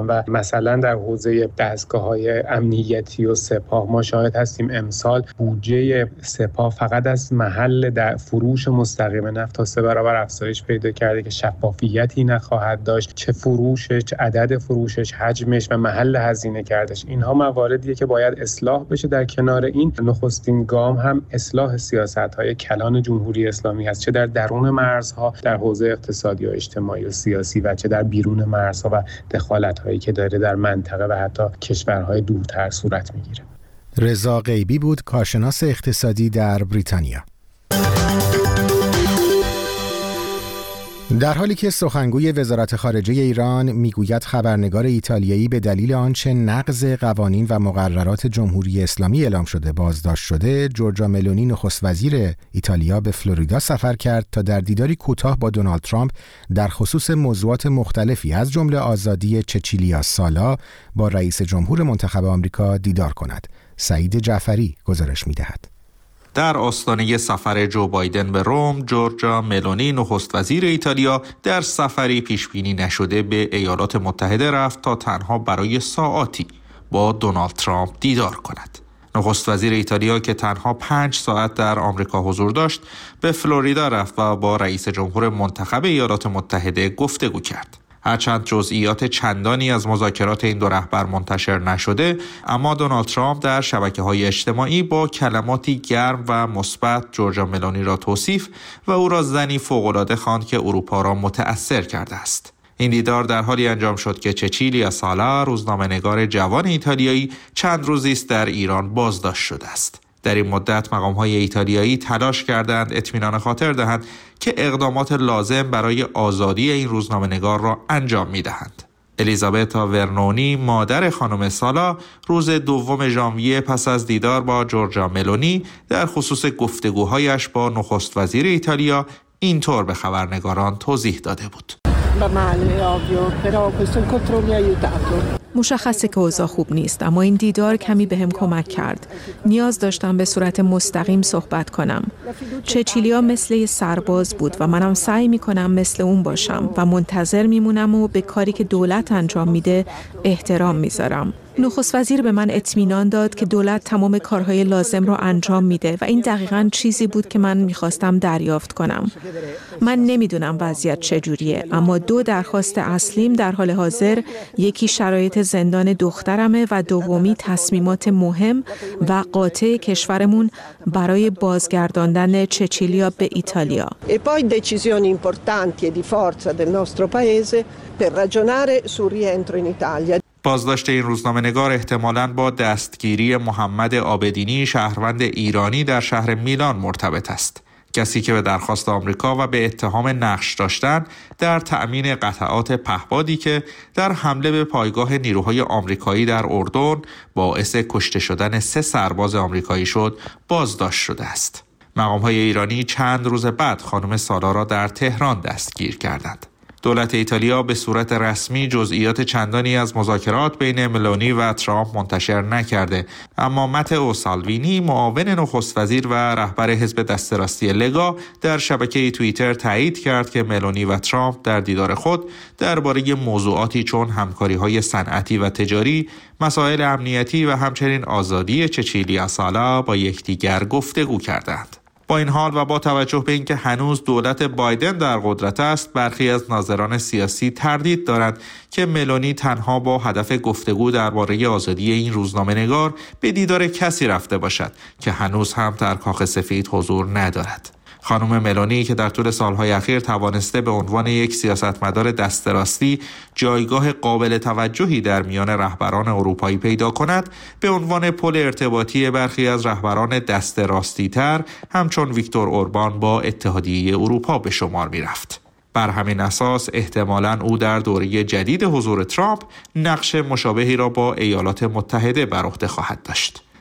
و مثلا در حوزه دستگاه‌های امنیتی و سپاه ما شاهد هستیم امسال بودجه سپاه فقط از محل در فروش مستقیم نفت تا سه برابر افزایش پیدا کرده که شفافیتی نخواهد داشت، چه فروشش، چه عدد فروشش، حجمش و محل هزینه کردش. اینها مواردیه که باید اصلاح بشه. در کنار این نخستین گام هم اصلاح سیاست‌های کلان جمهوری اسلامی هست، چه در درون مرزها در حوزه اقتصادی و اجتماعی و سیاسی و چه در بیرون مرزها و دخالت‌هایی که داره در منطقه و حتی کشورهای دورتر صورت می‌گیره. رضا غیبی بود، کارشناس اقتصادی در بریتانیا. در حالی که سخنگوی وزارت خارجه ایران میگوید خبرنگار ایتالیایی به دلیل آنچه نقض قوانین و مقررات جمهوری اسلامی اعلام شده بازداشت شده، جورجا ملونی نخست وزیر ایتالیا به فلوریدا سفر کرد تا در دیداری کوتاه با دونالد ترامپ در خصوص موضوعات مختلفی از جمله آزادی چچیلیا سالا با رئیس جمهور منتخب آمریکا دیدار کند. سعید جعفری گزارش می‌دهد. در آستانه سفر جو بایدن به روم، جورجا ملونی نخست وزیر ایتالیا در سفری پیشبینی نشده به ایالات متحده رفت تا تنها برای ساعاتی با دونالد ترامپ دیدار کند. نخست وزیر ایتالیا که تنها پنج ساعت در آمریکا حضور داشت، به فلوریدا رفت و با رئیس جمهور منتخب ایالات متحده گفتگو کرد. هرچند جزئیات چندانی از مذاکرات این دو رهبر منتشر نشده، اما دونالد ترامپ در شبکه‌های اجتماعی با کلماتی گرم و مثبت جورجا ملونی را توصیف و او را زنی فوق‌العاده خواند که اروپا را متأثر کرده است. این دیدار در حالی انجام شد که چچیلیا سالا، روزنامه‌نگار جوان ایتالیایی، چند روزی است در ایران بازداشت شده است. در این مدت مقام‌های ایتالیایی تلاش کردند اطمینان خاطر دهند که اقدامات لازم برای آزادی این روزنامه‌نگار را انجام می‌دهند. الیزابتا ورنونی، مادر خانم سالا، روز دوم ژانویه پس از دیدار با جورجا ملونی در خصوص گفتگوهایش با نخست وزیر ایتالیا اینطور به خبرنگاران توضیح داده بود. مشخصه که اوضاع خوب نیست، اما این دیدار کمی بهم کمک کرد. نیاز داشتم به صورت مستقیم صحبت کنم. چچیلیا مثل یه سرباز بود و منم سعی میکنم مثل اون باشم و منتظر میمونم و به کاری که دولت انجام میده احترام میذارم. نخست وزیر به من اطمینان داد که دولت تمام کارهای لازم رو انجام میده و این دقیقاً چیزی بود که من میخواستم دریافت کنم. من نمیدونم وضعیت چجوریه، اما دو درخواست اصلیم در حال حاضر، یکی شرایط زندان دخترمه و دومی تصمیمات مهم و قاطع کشورمون برای بازگرداندن چچیلیا به ایتالیا. E poi decisioni importanti e di forza del nostro paese per ragionare sul rientro in Italia. بازداشت این روزنامه‌نگار احتمالاً با دستگیری محمد عابدینی، شهروند ایرانی در شهر میلان مرتبط است. کسی که به درخواست آمریکا و به اتهام نقش داشتن در تأمین قطعات پهپادی که در حمله به پایگاه نیروهای آمریکایی در اردن باعث کشته شدن سه سرباز آمریکایی شد، بازداشت شده است. مقام‌های ایرانی چند روز بعد خانم سالا را در تهران دستگیر کردند. دولت ایتالیا به صورت رسمی جزئیات چندانی از مذاکرات بین ملونی و ترامپ منتشر نکرده، اما متئو سالوینی، معاون نخست وزیر و رهبر حزب دست راستی لگا، در شبکه توییتر تایید کرد که ملونی و ترامپ در دیدار خود درباره موضوعاتی چون همکاری‌های صنعتی و تجاری، مسائل امنیتی و همچنین آزادی چچیلیا سالا با یکدیگر گفتگو کردند. با این حال و با توجه به اینکه هنوز دولت بایدن در قدرت است، برخی از ناظران سیاسی تردید دارند که ملونی تنها با هدف گفتگو درباره آزادی این روزنامه‌نگار به دیدار کسی رفته باشد که هنوز هم در کاخ سفید حضور ندارد. خانم ملونی که در طول سالهای اخیر توانسته به عنوان یک سیاستمدار دست راستی جایگاه قابل توجهی در میان رهبران اروپایی پیدا کند، به عنوان پل ارتباطی برخی از رهبران دست راستی تر همچون ویکتور اوربان با اتحادیه اروپا به شمار می رفت. بر همین اساس احتمالاً او در دوره جدید حضور ترامپ نقش مشابهی را با ایالات متحده بر عهده خواهد داشت.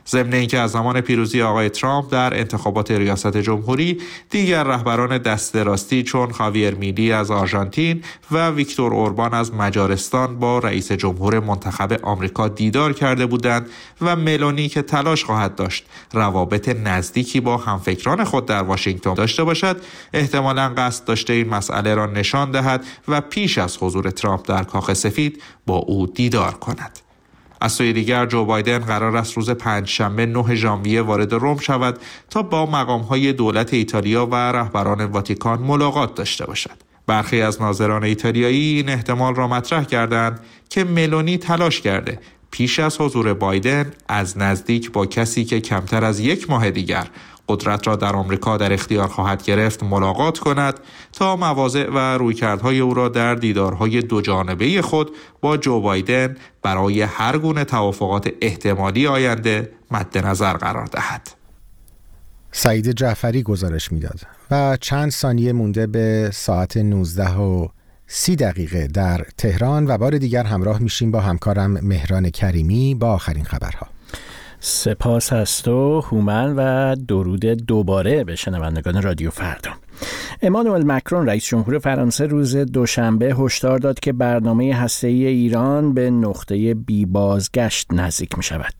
ضمن اینکه از زمان پیروزی آقای ترامپ در انتخابات ریاست جمهوری دیگر رهبران دست راستی چون خاویر میلی از آرژانتین و ویکتور اوربان از مجارستان با رئیس جمهور منتخب آمریکا دیدار کرده بودند و ملونی که تلاش خواهد داشت روابط نزدیکی با همفکران خود در واشنگتن داشته باشد، احتمالاً قصد داشته این مسئله را نشان دهد و پیش از حضور ترامپ در کاخ سفید با او دیدار کند. از سوی دیگر جو بایدن قرار است روز پنجشنبه نه ژانویه وارد روم شود تا با مقام‌های دولت ایتالیا و رهبران واتیکان ملاقات داشته باشد. برخی از ناظران ایتالیایی این احتمال را مطرح کردند که ملونی تلاش کرده پیش از حضور بایدن از نزدیک با کسی که کمتر از یک ماه دیگر قدرت را در آمریکا در اختیار خواهد گرفت ملاقات کند تا مواضع و رویکردهای او را در دیدارهای دو جانبه خود با جو بایدن برای هر گونه توافقات احتمالی آینده مد نظر قرار دهد. سعید جعفری گزارش میداد و چند ثانیه مونده به ساعت نوزده و سی دقیقه در تهران و بار دیگر همراه میشیم با همکارم مهران کریمی با آخرین خبرها. سپاس از تو هومن و درود دوباره به شنوندگان رادیو فردا. امانوئل مکرون رئیس جمهور فرانسه روز دوشنبه هشدار داد که برنامه هسته‌ای ایران به نقطه بی بازگشت نزدیک می شود.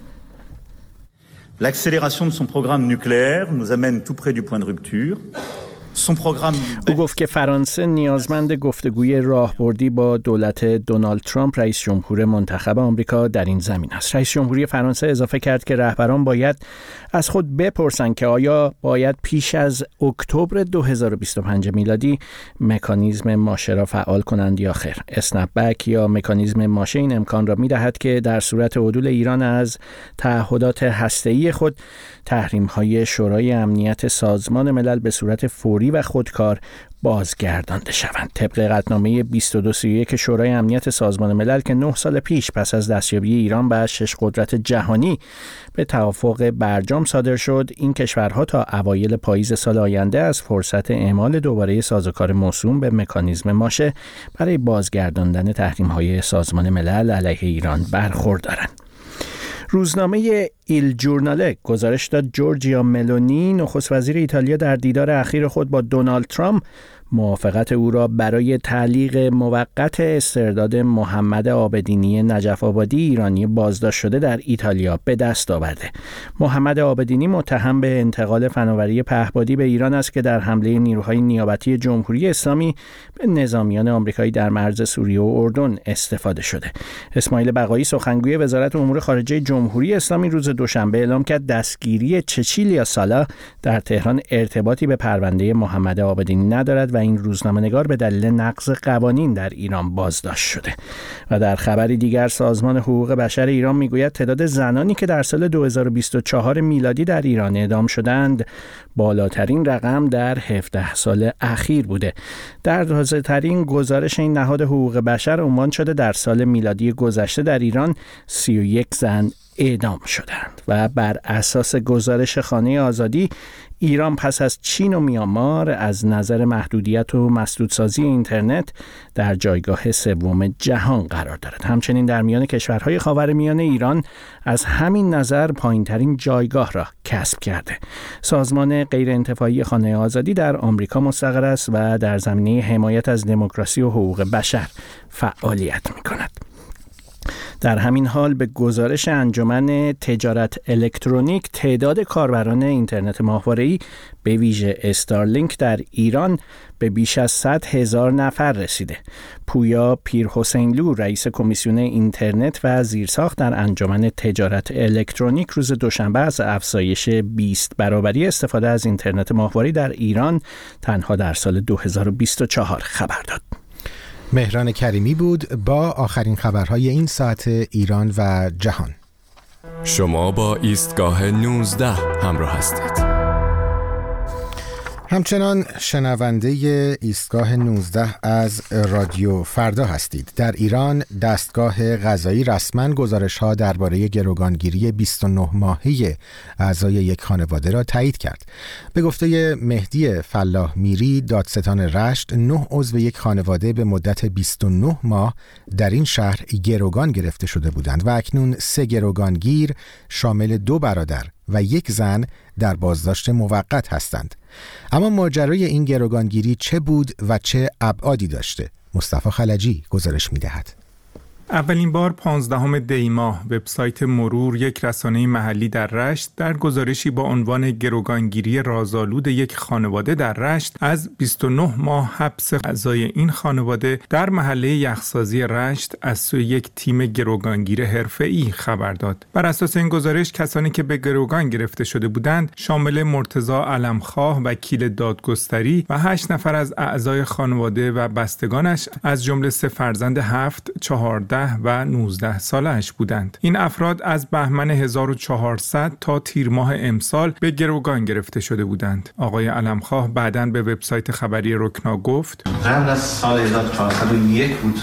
L'accélération de son programme nucléaire nous amène tout près du point de rupture. او گفت که فرانسه نیازمند گفتگوی راهبردی با دولت دونالد ترامپ رئیس جمهور منتخب آمریکا در این زمین است. رئیس جمهوری فرانسه اضافه کرد که رهبران باید از خود بپرسند که آیا باید پیش از اکتبر دو هزار و بیست و پنج میلادی مکانیزم ماشه را فعال کنند یا خیر. اسنپ بک یا مکانیزم ماشه این امکان را می‌دهد که در صورت عدول ایران از تعهدات هسته‌ای خود تحریم‌های شورای امنیت سازمان ملل به صورت فوری و خودکار بازگردانده شوند. طبق قطعنامه بیست و دو سی و یک شورای امنیت سازمان ملل که نه سال پیش پس از دستیابی ایران به شش قدرت جهانی به توافق برجام صادر شد، این کشورها تا اوایل پاییز سال آینده از فرصت اعمال دوباره سازوکار موسوم به مکانیزم ماشه برای بازگرداندن تحریم‌های سازمان ملل علیه ایران برخوردارند. روزنامه ایل جورناله گزارش داد جورجیا ملونی نخست وزیر ایتالیا در دیدار اخیر خود با دونالد ترامپ موافقت او را برای تعلیق موقت استرداد محمد عابدینی نجف آبادی ایرانی بازداشت شده در ایتالیا به دست آورده. محمد عابدینی متهم به انتقال فناوری پهپادی به ایران است که در حمله نیروهای نیابتی جمهوری اسلامی به نظامیان آمریکایی در مرز سوریه و اردن استفاده شده. اسماعیل بقایی سخنگوی وزارت امور خارجه جمهوری اسلامی روز دوشنبه اعلام کرد دستگیری چچیلیا سالا در تهران ارتباطی به پرونده محمد عابدینی ندارد و این روزنامه‌نگار به دلیل نقض قوانین در ایران بازداشت شده. و در خبری دیگر سازمان حقوق بشر ایران میگوید تعداد زنانی که در سال دو هزار و بیست و چهار میلادی در ایران اعدام شدند بالاترین رقم در هفده سال اخیر بوده. در تازه‌ترین گزارش این نهاد حقوق بشر عنوان شده در سال میلادی گذشته در ایران سی و یک زن اعدام شدند. و بر اساس گزارش خانه آزادی ایران پس از چین و میانمار از نظر محدودیت و مسدودسازی اینترنت در جایگاه سوم جهان قرار دارد. همچنین در میان کشورهای خاورمیانه ایران از همین نظر پایین‌ترین جایگاه را کسب کرده. سازمان غیرانتفاعی خانه آزادی در آمریکا مستقر است و در زمینه حمایت از دموکراسی و حقوق بشر فعالیت می‌کند. در همین حال به گزارش انجمن تجارت الکترونیک تعداد کاربران اینترنت ماهواره‌ای به ویژه استارلینک در ایران به بیش از صد هزار نفر رسیده. پویا پیرحسینلو رئیس کمیسیون اینترنت و زیرساخت در انجمن تجارت الکترونیک روز دوشنبه از افزایش بیست برابری استفاده از اینترنت ماهواره‌ای در ایران تنها در سال دو هزار و بیست و چهار خبر داد. مهران کریمی بود با آخرین خبرهای این ساعت ایران و جهان. شما با ایستگاه نوزده همراه هستید. همچنان شنونده ایستگاه نوزده از رادیو فردا هستید. در ایران دستگاه قضایی رسما گزارش‌ها درباره گروگانگیری بیست و نه ماهه اعضای یک خانواده را تایید کرد. به گفته مهدی فلاح میری دادستان رشت، نه عضو یک خانواده به مدت بیست و نه ماه در این شهر گروگان گرفته شده بودند و اکنون سه گروگانگیر شامل دو برادر و یک زن در بازداشت موقت هستند. اما ماجرای این گروگانگیری چه بود و چه ابعادی داشته؟ مصطفی خلجی گزارش می‌دهد. اولین بار پانزدهم دی ماه وبسایت مرور، یک رسانه محلی در رشت، در گزارشی با عنوان گروگانگیری رازآلود یک خانواده در رشت از بیست و نه ماه حبس اعضای این خانواده در محله یخسازی رشت از سوی یک تیم گروگانگیر حرفه‌ای خبر داد. بر اساس این گزارش کسانی که به گروگان گرفته شده بودند شامل مرتضی علمخواه، وکیل دادگستری و هشت نفر از اعضای خانواده و بستگانش از جمله سه فرزند هفت، چهارده و نوزده سالش بودند. این افراد از بهمن هزار و چهارصد تا تیر ماه امسال به گروگان گرفته شده بودند. آقای علمخواه بعداً به وبسایت خبری رکنا گفت: قبل از سال هزار و چهارصد و یک بود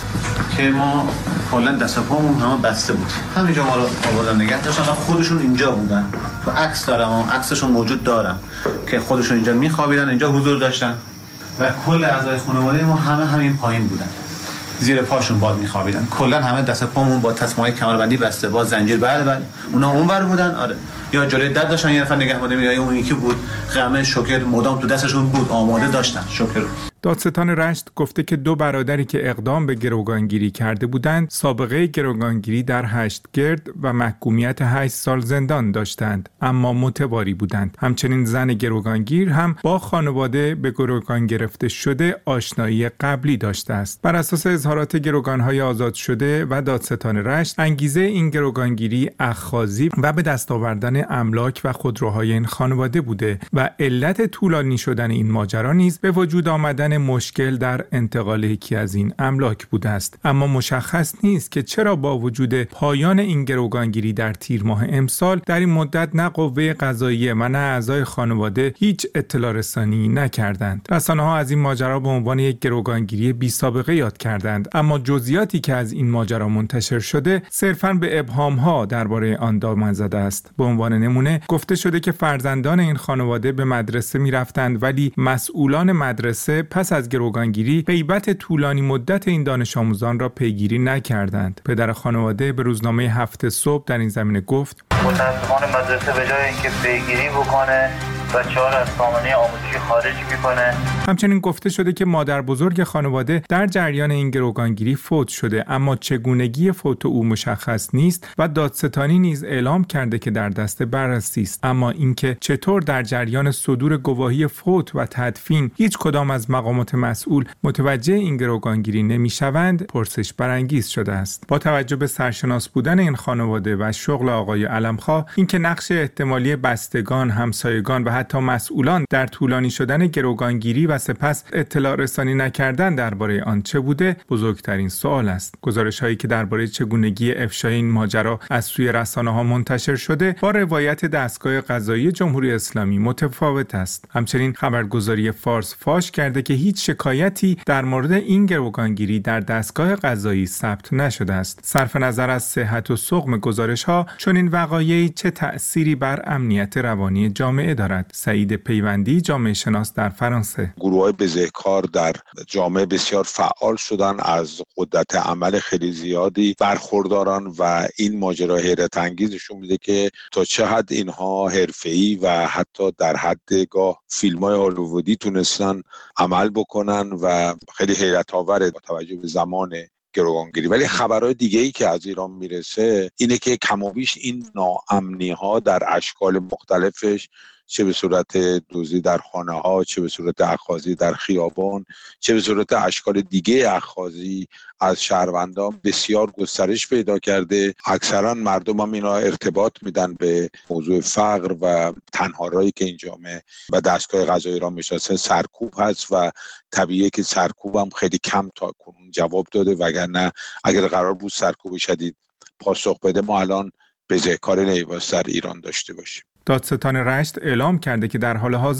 که ما کلا دست و پامون همه بسته بود. همینجا ما رو آوردن نگه داشتن، خودشون اینجا بودن. تو عکس دارم، عکسشون موجود دارم که خودشون اینجا میخوابیدن، اینجا حضور داشتن و کل اعضای خانواده ما همه همین پایین بودن. زیر پاشون باد میخوابیدن. کلا همه دست پامون با تسمه‌های کمربندی بسته، با زنجیر. بله بله اونا اونور بودن. آره، یا جلوی در داشتن یه نفر نگهبان، یا اون یکی بود قمه شوکر مدام تو دستشون بود، آماده داشتن شوکر. دادستان رشت گفته که دو برادری که اقدام به گروگانگیری کرده بودند سابقه گروگانگیری در هشتگرد و محکومیت هشت سال زندان داشتند، اما متواری بودند. همچنین زن گروگانگیر هم با خانواده به گروگان گرفته شده آشنایی قبلی داشته است. بر اساس اظهارات گروگان‌های آزاد شده و دادستان رشت، انگیزه این گروگانگیری اخاذی و به دست آوردن املاک و خودروهای این خانواده بوده و علت طولانی شدن این ماجرا نیز به وجود آمدن مشکل در انتقال یکی از این املاک بوده است. اما مشخص نیست که چرا با وجود پایان این گروگانگیری در تیر ماه امسال در این مدت نه قوه قضاییه و نه اعضای خانواده هیچ اطلاع رسانی نکردند. رسانه‌ها از این ماجرا به عنوان یک گروگانگیری بی سابقه یاد کردند، اما جزئیاتی که از این ماجرا منتشر شده صرفاً به ابهام‌ها درباره آن دامن زده است. به عنوان نمونه گفته شده که فرزندان این خانواده به مدرسه می‌رفتند ولی مسئولان مدرسه پس از گروگانگیری غیبت طولانی مدت این دانش آموزان را پیگیری نکردند. پدر خانواده به روزنامه هفت صبح در این زمینه گفت: متاسفانه مدرسه به جای اینکه پیگیری بکنه بچه‌ها را از سامانه آموزشی خارج می‌کنه. همچنین گفته شده که مادر بزرگ خانواده در جریان این گروگانگیری فوت شده، اما چگونگی فوت او مشخص نیست و دادستانی نیز اعلام کرده که در دست بررسی است. اما اینکه چطور در جریان صدور گواهی فوت و تدفین هیچ کدام از مقامات مسئول متوجه این گروگانگیری نمی‌شوند پرسش برانگیز شده است. با توجه به سرشناس بودن این خانواده و شغل آقای علمخواه، اینکه نقش احتمالی بستگان، همسایگان و حتی مسئولان در طولانی شدن گروگانگیری و سپس اطلاع رسانی نکردن درباره آن چه بوده بزرگترین سوال است. گزارش‌هایی که درباره چگونگی افشای این ماجرا از سوی رسانه‌ها منتشر شده با روایت دستگاه قضایی جمهوری اسلامی متفاوت است. همچنین خبرگزاری فارس فاش کرده که هیچ شکایتی در مورد این گروگانگیری در دستگاه قضایی ثبت نشده است. صرف نظر از صحت و سقم گزارش‌ها، چون این وقایعی چه تأثیری بر امنیت روانی جامعه دارد؟ سعید پیوندی، جامعه شناس در فرانسه: گروه‌های بزهکار در جامعه بسیار فعال شدن، از قدرت عمل خیلی زیادی برخوردارن و این ماجرا حیرت انگیزشون میده که تا چه حد اینها حرفه‌ای و حتی در حد گاه فیلم‌های هالیوودی تونستن عمل بکنن و خیلی حیرت آوره با توجه به زمان گروگانگیری. ولی خبرهای دیگه‌ای که از ایران میرسه اینه که کم و بیش این ناامنی‌ها در اشکال مختلفش، چه به صورت دزدی در خانه‌ها، چه به صورت اخاذی در خیابان، چه به صورت اشکال دیگه اخاذی از شهروندان بسیار گسترش پیدا کرده. اکثرا مردم هم اینا ارتباط میدن به موضوع فقر و تنهایی که این جامعه و دستگاه قضایی را میشناسه سرکوب هست و طبیعیه که سرکوب هم خیلی کم تا کنون جواب داده، وگرنه اگر قرار بود سرکوب شدید پاسخ بده ما الان بزهکار نیواز در ایران داشته باشیم. دادستان رشت اعلام کرده که در حال حاضر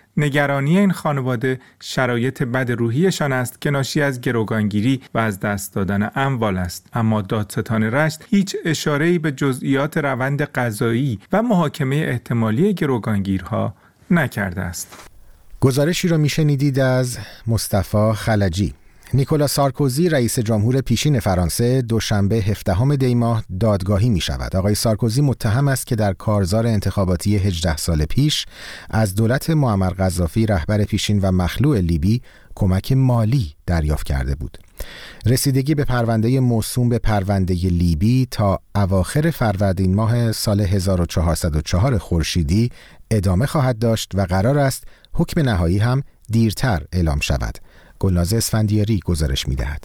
نگرانی این خانواده شرایط بد روحیشان است که ناشی از گروگانگیری و از دست دادن اموال است. اما دادستان رشت هیچ اشاره‌ای به جزئیات روند قضایی و محاکمه احتمالی گروگانگیرها نکرده است. گزارشی را میشنیدید از مصطفی خلجی. نیکولا سارکوزی رئیس جمهور پیشین فرانسه دوشنبه هفدهم دی ماه دادگاهی می شود. آقای سارکوزی متهم است که در کارزار انتخاباتی هجده سال پیش از دولت معمر قذافی رهبر پیشین و مخلوع لیبی کمک مالی دریافت کرده بود. رسیدگی به پرونده موسوم به پرونده لیبی تا اواخر فروردین ماه سال هزار و چهارصد و چهار خورشیدی ادامه خواهد داشت و قرار است حکم نهایی هم دیرتر اعلام شود. گلناز اسفندیاری گزارش می‌دهد.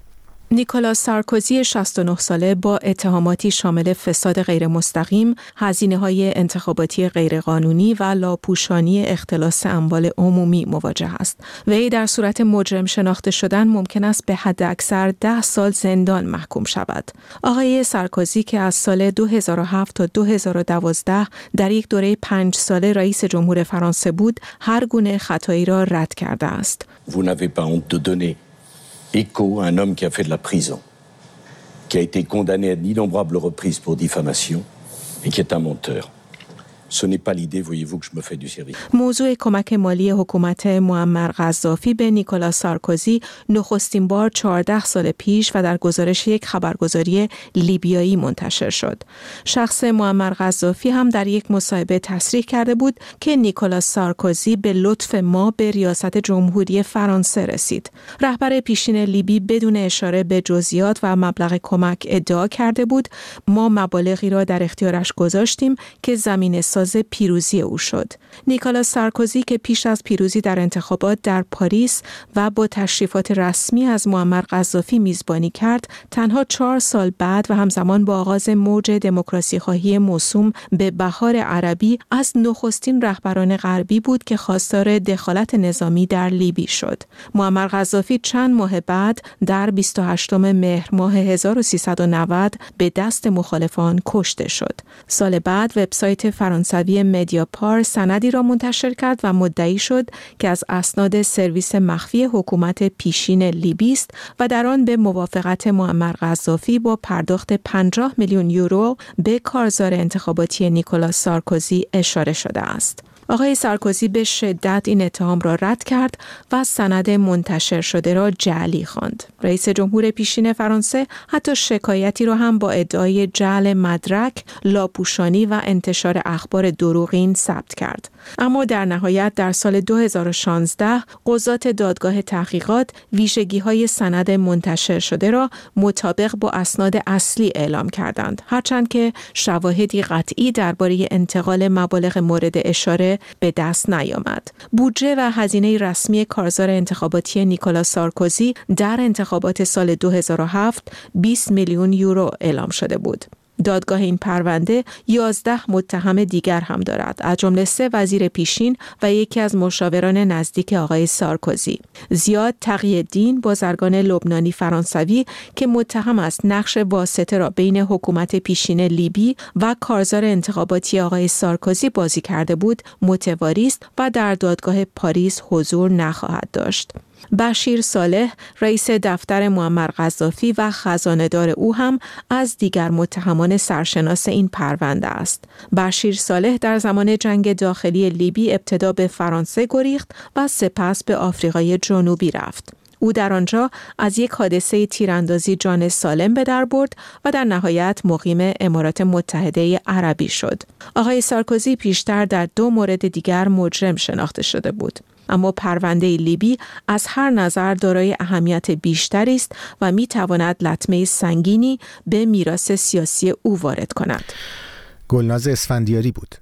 نیکولاس سارکوزی شصت و نه ساله با اتهاماتی شامل فساد غیر مستقیم، هزینه‌های انتخاباتی غیرقانونی و لاپوشانی اختلاس اموال عمومی مواجه است. وی در صورت مجرم شناخته شدن ممکن است به حد اکثر ده سال زندان محکوم شود. آقای سارکوزی که از سال دو هزار و هفت تا دو هزار و دوازده در یک دوره پنج ساله رئیس جمهور فرانسه بود، هر گونه خطایی را رد کرده است. Vous n'avez pas honte de donner écho à un homme qui a fait de la prison, qui a été condamné à d'innombrables reprises pour diffamation et qui est un menteur. Ce n'est pas l'idée, voyez-vous, que je me fais du service. موضوع کمک مالی حکومت معمر قذافی به نیکولاس سارکوزی نخستین بار چهارده سال پیش و در گزارش یک خبرگزاری لیبیایی منتشر شد. شخص معمر قذافی هم در یک مصاحبه تصریح کرده بود که نیکولاس سارکوزی به لطف ما به ریاست جمهوری فرانسه رسید. رهبر پیشین لیبی بدون اشاره به جزئیات و مبلغ کمک ادعا کرده بود ما مبالغی را در اختیارش گذاشتیم که زمینه ساز پیروزی او شد. نیکولاس سارکوزی که پیش از پیروزی در انتخابات در پاریس و با تشریفات رسمی از معمر قذافی میزبانی کرد، تنها چهار سال بعد و همزمان با آغاز موج دموکراسی خواهی موسوم به بهار عربی از نخستین رهبران غربی بود که خواستار دخالت نظامی در لیبی شد. معمر قذافی چند ماه بعد در بیست و هشتم مهر ماه هزار و سیصد و نود به دست مخالفان کشته شد. سال بعد وبسایت فرانسوی مدیاپار سندی را منتشر کرد و مدعی شد که از اسناد سرویس مخفی حکومت پیشین لیبی است و در آن به موافقت معمر قذافی با پرداخت پنجاه میلیون یورو به کارزار انتخاباتی نیکولاس سارکوزی اشاره شده است. آقای سارکوزی به شدت این اتهام را رد کرد و سند منتشر شده را جعلی خواند. رئیس جمهور پیشین فرانسه حتی شکایتی را هم با ادعای جعل مدرک، لاپوشانی و انتشار اخبار دروغین ثبت کرد. اما در نهایت در سال دو هزار و شانزده قضات دادگاه تحقیقات ویژگی‌های سند منتشر شده را مطابق با اسناد اصلی اعلام کردند، هرچند که شواهدی قطعی درباره انتقال مبالغ مورد اشاره به دست نیامد. بودجه و هزینه رسمی کارزار انتخاباتی نیکولاس سارکوزی در انتخابات سال دو هزار و هفت بیست میلیون یورو اعلام شده بود. دادگاه این پرونده یازده متهم دیگر هم دارد، از جمله سه وزیر پیشین و یکی از مشاوران نزدیک آقای سارکوزی. زیاد تقی‌الدین، بازرگان لبنانی فرانسوی که متهم است نقش واسطه را بین حکومت پیشین لیبی و کارزار انتخاباتی آقای سارکوزی بازی کرده بود، متواری است و در دادگاه پاریس حضور نخواهد داشت. بشیر صالح، رئیس دفتر معمر قذافی و خزانه‌دار او هم از دیگر متهمان سرشناس این پرونده است. بشیر صالح در زمان جنگ داخلی لیبی ابتدا به فرانسه گریخت و سپس به آفریقای جنوبی رفت. او در آنجا از یک حادثه تیراندازی جان سالم به در برد و در نهایت مقیم امارات متحده عربی شد. آقای سارکوزی پیشتر در دو مورد دیگر مجرم شناخته شده بود. اما پرونده لیبی از هر نظر دارای اهمیت بیشتری است و می تواند لطمه سنگینی به میراث سیاسی او وارد کند. گلناز اسفندیاری بود.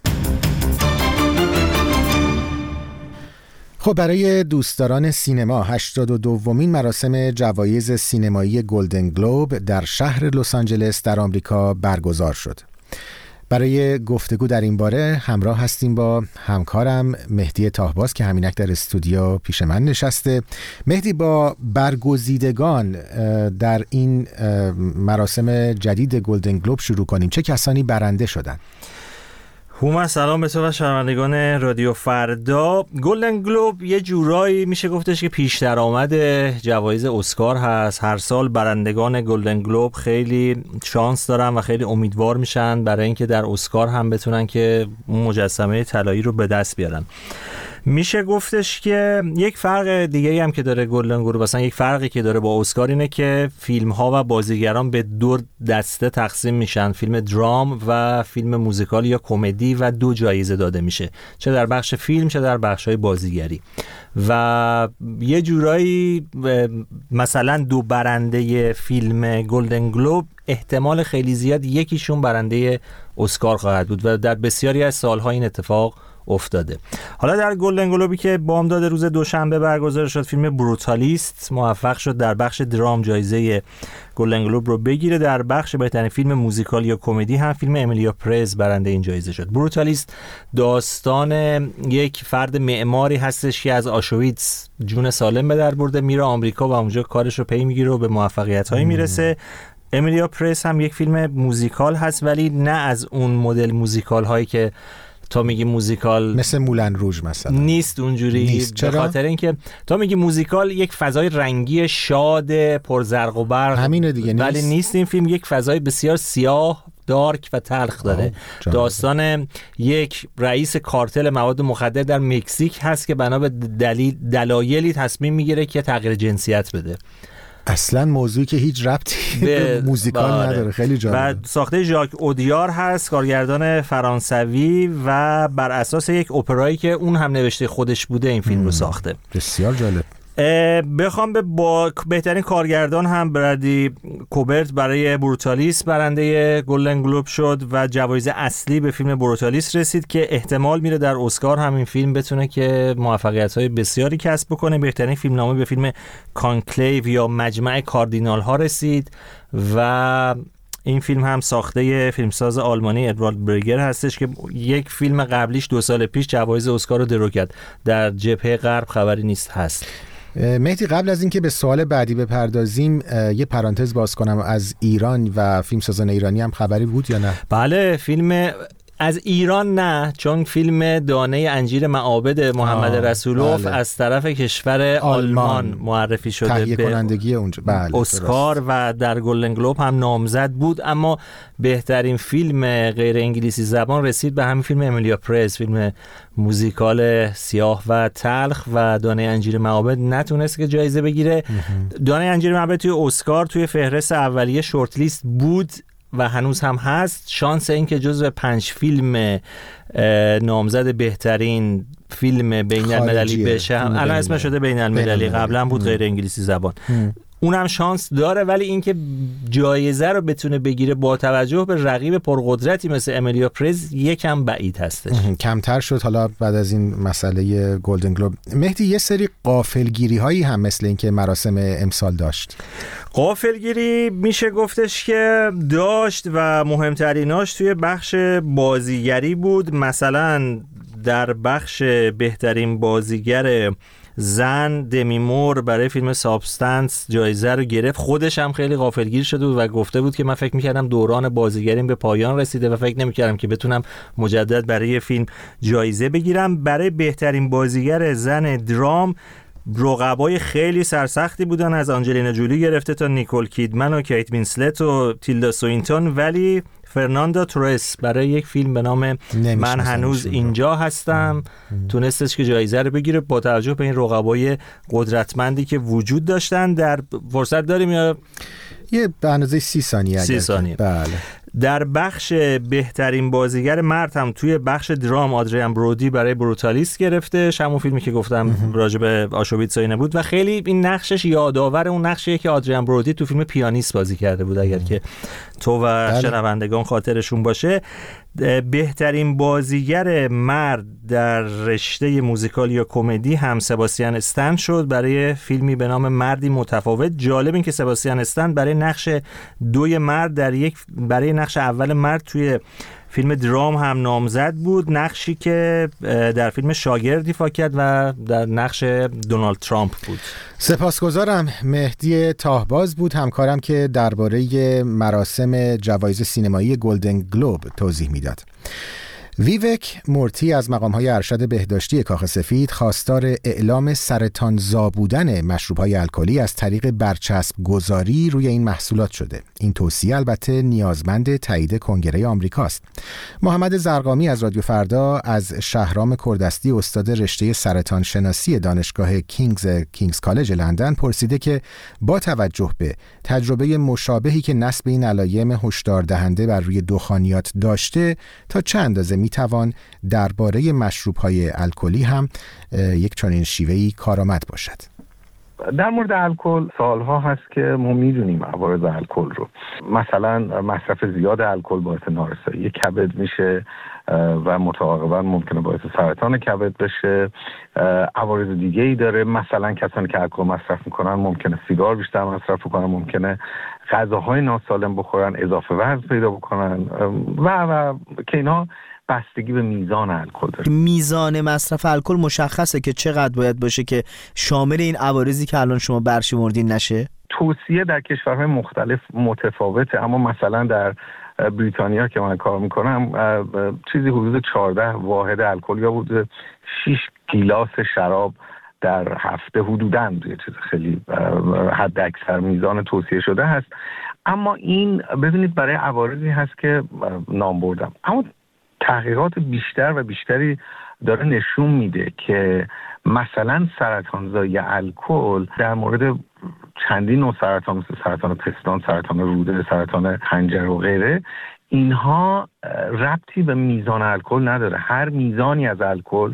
خب برای دوستداران سینما هشتاد و دومین مراسم جوایز سینمایی گلدن گلوب در شهر لس آنجلس در آمریکا برگزار شد. برای گفتگو در این باره همراه هستیم با همکارم مهدی تاهباز که همینک در استودیو پیش من نشسته. مهدی، با برگزیدگان در این مراسم جدید گلدن گلوب شروع کنیم. چه کسانی برنده شدند؟ هومن سلام به تو و شنوندگان رادیو فردا. گلدن گلوب یه جورایی میشه گفتش که پیش درآمد جوایز اسکار هست. هر سال برندگان گلدن گلوب خیلی شانس دارن و خیلی امیدوار میشن برای اینکه در اسکار هم بتونن که اون مجسمه طلایی رو به دست بیارن. میشه گفتش که یک فرق دیگه هم که داره گلدن گلوب، مثلا یک فرقی که داره با اسکار اینه که فیلم ها و بازیگران به دو دسته تقسیم میشن، فیلم درام و فیلم موزیکال یا کمدی، و دو جایزه داده میشه، چه در بخش فیلم چه در بخش های بازیگری. و یه جورایی مثلا دو برنده فیلم گلدن گلوب احتمال خیلی زیاد یکیشون برنده اسکار خواهد بود و در بسیاری از سالها این اتفاق افتاده. حالا در گلدن گلوبی که بامداد روز دوشنبه برگزار شد، فیلم بروتالیست موفق شد در بخش درام جایزه گلدن گلوب رو بگیره. در بخش بهترین فیلم موزیکال یا کمدی هم فیلم امیلیا پرز برنده این جایزه شد. بروتالیست داستان یک فرد معماری هستش که از آشویتس جون سالم به در برده، میره آمریکا و اونجا کارش رو پی میگیره و به موفقیت‌هایی میرسه. امیلیا پرز هم یک فیلم موزیکال هست، ولی نه از اون مدل موزیکال هایی که تا میگی موزیکال مثل مولن روژ مثلا نیست اونجوری. نیست. چرا؟ به خاطر اینکه تا میگی موزیکال یک فضای رنگی شاد پرزرق و برق، همینه دیگه، نیست. ولی نیست. این فیلم یک فضای بسیار سیاه، دارک و تلخ داره. داستان یک رئیس کارتل مواد مخدر در مکزیک هست که بنا به دلیل دلایلی تصمیم میگیره که تغییر جنسیت بده. اصلا موضوعی که هیچ ربطی به موزیکال باره. نداره. خیلی جالبه. و ساخته ژاک اودیار هست، کارگردان فرانسوی، و بر اساس یک اپرایی که اون هم نوشته خودش بوده این فیلم رو ساخته. بسیار جالب. بخوام به با بهترین کارگردان هم برادلی کوبرت برای بروتالیست برنده گلدن گلوب شد و جوایز اصلی به فیلم بروتالیست رسید که احتمال میره در اسکار هم این فیلم بتونه که موفقیت‌های بسیاری کسب بکنه. بهترین فیلمنامه به فیلم کانکلیو یا مجمع کاردینال ها رسید و این فیلم هم ساخته فیلمساز آلمانی ادوارد برگر هستش که یک فیلم قبلیش دو سال پیش جوایز اسکار رو درو کرد. در جبهه غرب خبری نیست هست. مهدی، قبل از اینکه به سوال بعدی بپردازیم یه پرانتز باز کنم، از ایران و فیلمسازان ایرانی هم خبری بود یا نه؟ بله، فیلم از ایران نه، چون فیلم دانه انجیر معابد محمد رسولوف بله. از طرف کشور آلمان, آلمان معرفی شده، تهیه کنندگی اونجا بله، اسکار درست. و در گلدن گلوب هم نامزد بود، اما بهترین فیلم غیر انگلیسی زبان رسید به همین فیلم امیلیا پرز، فیلم موزیکال سیاه و تلخ، و دانه انجیر معابد نتونست که جایزه بگیره. دانه انجیر معابد توی اسکار توی فهرست اولیه شورت لیست بود و هنوز هم هست. شانس این که جزو پنج فیلم نامزد بهترین فیلم بین المللی بشه هم الان اسمش شده بین المللی، قبلا بود غیر انگلیسی زبان، اونم شانس داره، ولی اینکه جایزه رو بتونه بگیره با توجه به رقیب پرقدرتی مثل امیلیا پرز یکم بعید هستش. کمتر شد حالا بعد از این مسئله گلدن گلوب. مهدی، یه سری غافلگیری هایی هم مثل اینکه مراسم امسال داشت. غافلگیری میشه گفتش که داشت و مهمتریناش توی بخش بازیگری بود. مثلا در بخش بهترین بازیگر زن دمی مور برای فیلم سابستنس جایزه رو گرفت. خودش هم خیلی غافلگیر شده بود و گفته بود که من فکر می‌کردم دوران بازیگریم به پایان رسیده و فکر نمی‌کردم که بتونم مجدد برای فیلم جایزه بگیرم. برای بهترین بازیگر زن درام رقبای خیلی سرسختی بودن، از آنجلینا جولی گرفته تا نیکول کیدمن و کیت وینسلت و تیلدا سوینتون، ولی فرناندا تورس برای یک فیلم به نام من هنوز اینجا هستم تونستش که جایزه رو بگیره با توجه به این رقبای قدرتمندی که وجود داشتن. در فرصت داریم یا یه به اندازه سی ثانیه سی ثانیه بله. در بخش بهترین بازیگر مرد هم توی بخش درام آدریان برودی برای بروتالیست گرفته، همون فیلمی که گفتم راجع به آشویتس اینه بود و خیلی این نقشش یادآور اون نقشیه که آدریان برودی تو فیلم پیانیست بازی کرده بود، اگر که تو و شنوندگان خاطرشون باشه. بهترین بازیگر مرد در رشته موزیکال یا کمدی هم سباستیان استن شد برای فیلمی به نام مردی متفاوت. جالب این که سباستیان استن برای نقش دوی مرد در یک برای نقش اول مرد توی فیلم درام هم نامزد بود، نقشی که در فیلم شاگرد ایفا کرد و در نقش دونالد ترامپ بود. سپاسگزارم. مهدی تاهباز بود همکارم که درباره مراسم جوایز سینمایی گلدن گلوب توضیح میداد. ویوک مورتی از مقام‌های ارشد بهداشتی کاخ سفید خواستار اعلام سرطانزا بودن مشروب‌های الکلی از طریق برچسب گذاری روی این محصولات شده. این توصیه البته نیازمند تایید کنگره آمریکاست. محمد زرقامی از رادیو فردا از شهرام کردستی استاد رشته سرطان شناسی دانشگاه کینگز کینگز کالج لندن پرسیده که با توجه به تجربه مشابهی که نصب این علایم هشدار دهنده بر روی دخانیات داشته تا چند اندازه میتوان درباره مشروب‌های الکلی هم یک چنین شیوهی کارآمد باشد. در مورد الکل سالها هست که ما میدونیم عوارض الکل رو. مثلا مصرف زیاد الکل باعث نارسایی کبد میشه و متعاقبا ممکنه باعث سرطان کبد بشه. عوارض دیگه ای داره، مثلا کسانی که الکل مصرف میکنن ممکنه سیگار بیشتر مصرف کنن، ممکنه غذاهای ناسالم بخورن، اضافه وزن پیدا بکنن و و که اینا بستگی به میزان الکل داره. میزان مصرف الکل مشخصه که چقدر باید باشه که شامل این عوارضی که الان شما برشمردین نشه؟ توصیه در کشورهای مختلف متفاوته، اما مثلا در بریتانیا که من کار میکنم چیزی حدود چهارده واحد الکل یا حدود شش گیلاس شراب در هفته حدوداً یه چیز خیلی حد اکثر میزان توصیه شده هست. اما این ببینید برای عوارضی هست که نام بردم، اما تحقیقات بیشتر و بیشتری داره نشون میده که مثلا سرطانزایی الکل در مورد چندین نوع سرطان مثل سرطان پستان، سرطان روده، سرطان حنجره و غیره، اینها ربطی به میزان الکل نداره. هر میزانی از الکل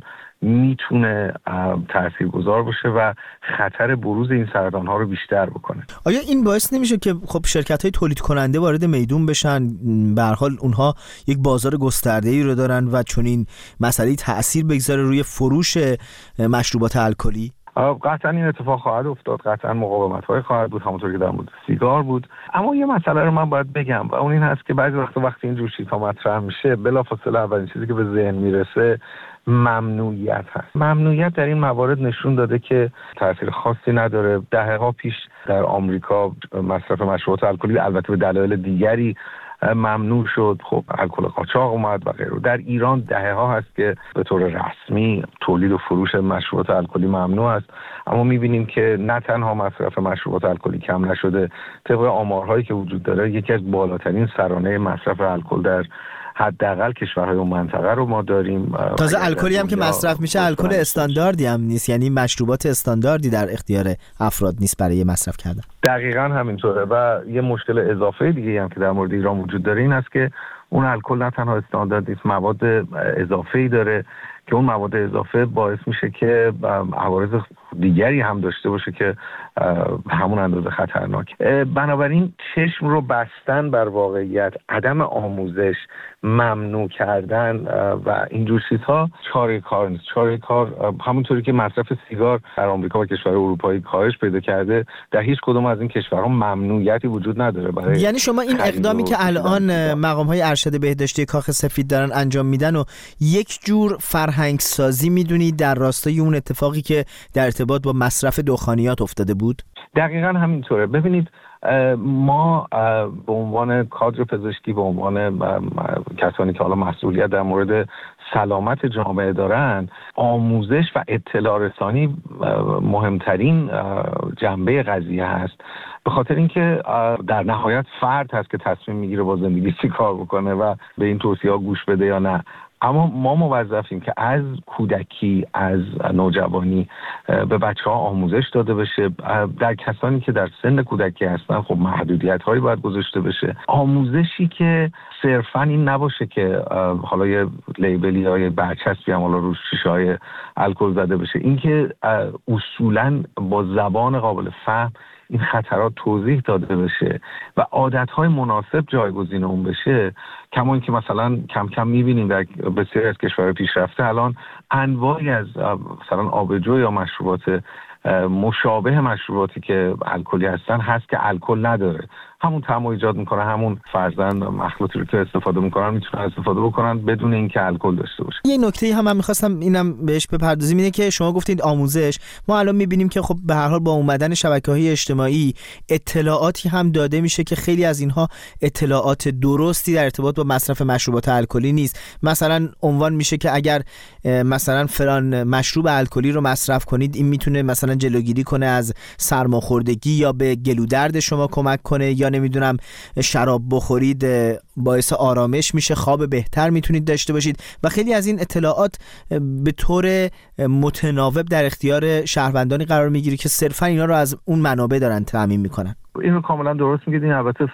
میتونه تاثیرگذار باشه و خطر بروز این سرطان ها رو بیشتر بکنه. آیا این باعث نمیشه که خب شرکت های تولید کننده وارد میدون بشن؟ به هر حال اونها یک بازار گسترده ای رو دارن و چون این مسئله تاثیر بگذاره روی فروش مشروبات الکلی؟ قطعا این اتفاق خواهد افتاد، قطعا مقاومت های خواهد بود، همونطور که در مورد سیگار بود. اما یه مسئله رو من باید بگم و اون این هست که بعضی وقت وقتی اینجور چیزها مطرح میشه بلافاصله اولین چیزی که به ذهن میرسه ممنوعیت هست. ممنوعیت در این موارد نشون داده که تاثیر خاصی نداره. دهه‌ها پیش در آمریکا مصرف مشروبات الکلی البته به دلایل دیگری ممنوع شد، خب الکل قاچاق اومد و غیره. در ایران دهه‌ها هست که به طور رسمی تولید و فروش مشروبات الکلی ممنوع است، اما می‌بینیم که نه تنها مصرف مشروبات الکلی کم نشده، طبق آمارهایی که وجود داره یکی از بالاترین سرانه مصرف الکل در حداقل کشورهای اون منطقه رو ما داریم. تازه الکلی هم که مصرف میشه الکل استانداردی هم نیست، یعنی مشروبات استانداردی در اختیار افراد نیست برای مصرف کردن. دقیقاً همینطوره. و یه مشکل اضافه دیگه هم که در مورد ایران وجود داره این است که اون الکل نه تنها استاندارد نیست، مواد اضافه‌ای داره که اون مواد اضافه باعث میشه که عوارض دیگری هم داشته باشه که همون اندازه خطرناک. بنابراین چشم رو بستن بر واقعیت، عدم آموزش، ممنوع کردن و اینجور چیزها چاره کار نیست. چاره کار همونطوری که مصرف سیگار در آمریکا و کشور اروپایی کاهش پیدا کرده، در هیچ کدوم از این کشورها ممنوعیتی وجود نداره برای یعنی شما این اقدامی که الان مقام‌های ارشد بهداشتی کاخ سفید دارن انجام میدن و یک جور فرهنگ سازی میدونید در راستای اون اتفاقی که در ارتباط با مصرف دخانیات افتاده بود؟ دقیقاً همینطوره. ببینید ما به عنوان کادر پزشکی، به عنوان کسانی که حالا مسئولیت در مورد سلامت جامعه دارن، آموزش و اطلاع رسانی مهمترین جنبه قضیه هست، به خاطر اینکه در نهایت فرد هست که تصمیم میگیره با زندگی چی کار بکنه و به این توصیه‌ها گوش بده یا نه. اما ما موظفیم که از کودکی، از نوجوانی به بچه‌ها آموزش داده بشه. در کسانی که در سن کودکی هستن خب محدودیت‌هایی باید گذاشته بشه. آموزشی که صرفاً این نباشه که حالا یه لیبلی یا یه برچسبی هم حالا روش شیشه‌های الکل زده بشه، این که اصولاً با زبان قابل فهم این خطرات توضیح داده بشه و عادت‌های مناسب جایگزین اون بشه. کما اینکه مثلا کم کم می‌بینیم در بسیاری از کشورهای پیشرفته الان انواعی از مثلا آبجو یا مشروبات مشابه مشروباتی که الکلی هستن هست که الکل نداره. همون طعم ایجاد میکنه، همون فرزند مخلوطی رو که استفاده میکنن میتونن استفاده بکنن بدون اینکه الکل داشته باشه. یه نکته هم من میخواستم اینم بهش بپردازیم، اینه که شما گفتید آموزش، ما الان میبینیم که خب به هر حال با اومدن شبکه‌های اجتماعی اطلاعاتی هم داده میشه که خیلی از اینها اطلاعات درستی در ارتباط با مصرف مشروبات الکلی نیست. مثلا عنوان میشه که اگر مثلا فلان مشروب الکلی رو مصرف کنید این میتونه مثلا جلوگیری کنه از سرماخوردگی یا به گلودرد شما کمک کنه، یا نمیدونم شراب بخورید باعث آرامش میشه، خواب بهتر میتونید داشته باشید و خیلی از این اطلاعات به طور متناوب در اختیار شهروندانی قرار میگیره که صرفا اینا رو از اون منابع دارن تامین میکنن. اینو کاملا درست میگید. این البته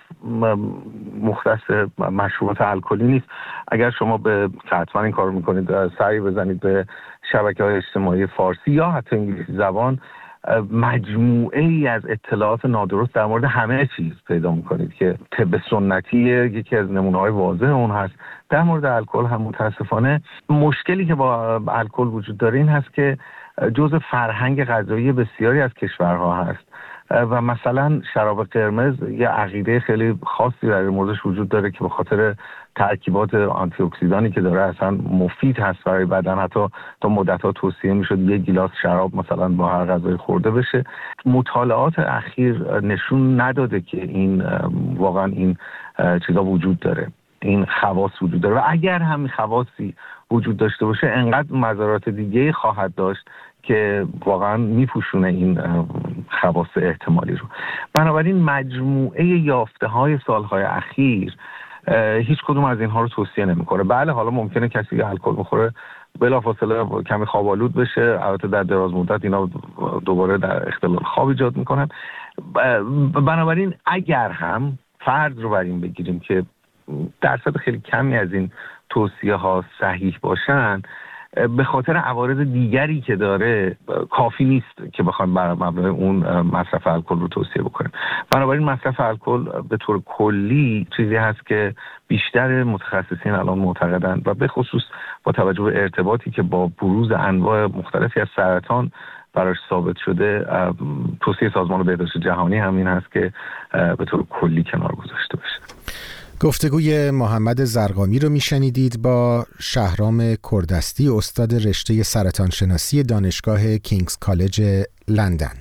مختص مشروبات الکلی نیست. اگر شما به حتما این کارو میکنید سعی بزنید به شبکه‌های اجتماعی فارسی یا حتی انگلیسی زبان، مجموعه ای از اطلاعات نادرست در مورد همه چیز پیدا میکنید که طب سنتی یکی از نمونه‌های واضح اون هست. در مورد الکل هم متاسفانه مشکلی که با الکل وجود داره این هست که جزء فرهنگ غذایی بسیاری از کشورها هست و مثلا شراب قرمز یه عقیده خیلی خاصی در موردش وجود داره که به خاطر ترکیبات آنتی اکسیدانی که داره اصلا مفید هست برای بدن. حتی تا مدت‌ها توصیه میشد یک گیلاس شراب مثلا با هر غذای خورده بشه. مطالعات اخیر نشون نداده که این واقعا این چیزا وجود داره، این خواص وجود داره و اگر هم خواصی وجود داشته باشه انقدر مضرات دیگه خواهد داشت که واقعا میپوشونه این خواص احتمالی رو. بنابراین مجموعه یافته های سالهای اخیر هیچ کدوم از اینها رو توصیه نمیکنه. بله حالا ممکنه کسی که الکل بخوره بلافاصله کمی خواب آلود بشه، البته در دراز مدت اینا دوباره در اختلال خواب ایجاد میکنن. بنابراین اگر هم فرض رو بر این بگیریم که درصد خیلی کمی از این توصیه ها صحیح باشن، به خاطر عوارض دیگری که داره کافی نیست که بخوایم بر مبنای اون مصرف الکل رو توصیه بکنیم. بنابراین مصرف الکل به طور کلی چیزی هست که بیشتر متخصصین الان معتقدند و به خصوص با توجه به ارتباطی که با بروز انواع مختلفی از سرطان براش ثابت شده، توصیه سازمان بهداشت جهانی همین هست که به طور کلی کنار گذاشته بشه. گفتگوی محمد زرقامی رو میشنیدید با شهرام کردستی، استاد رشته سرطان شناسی دانشگاه کینگز کالج لندن.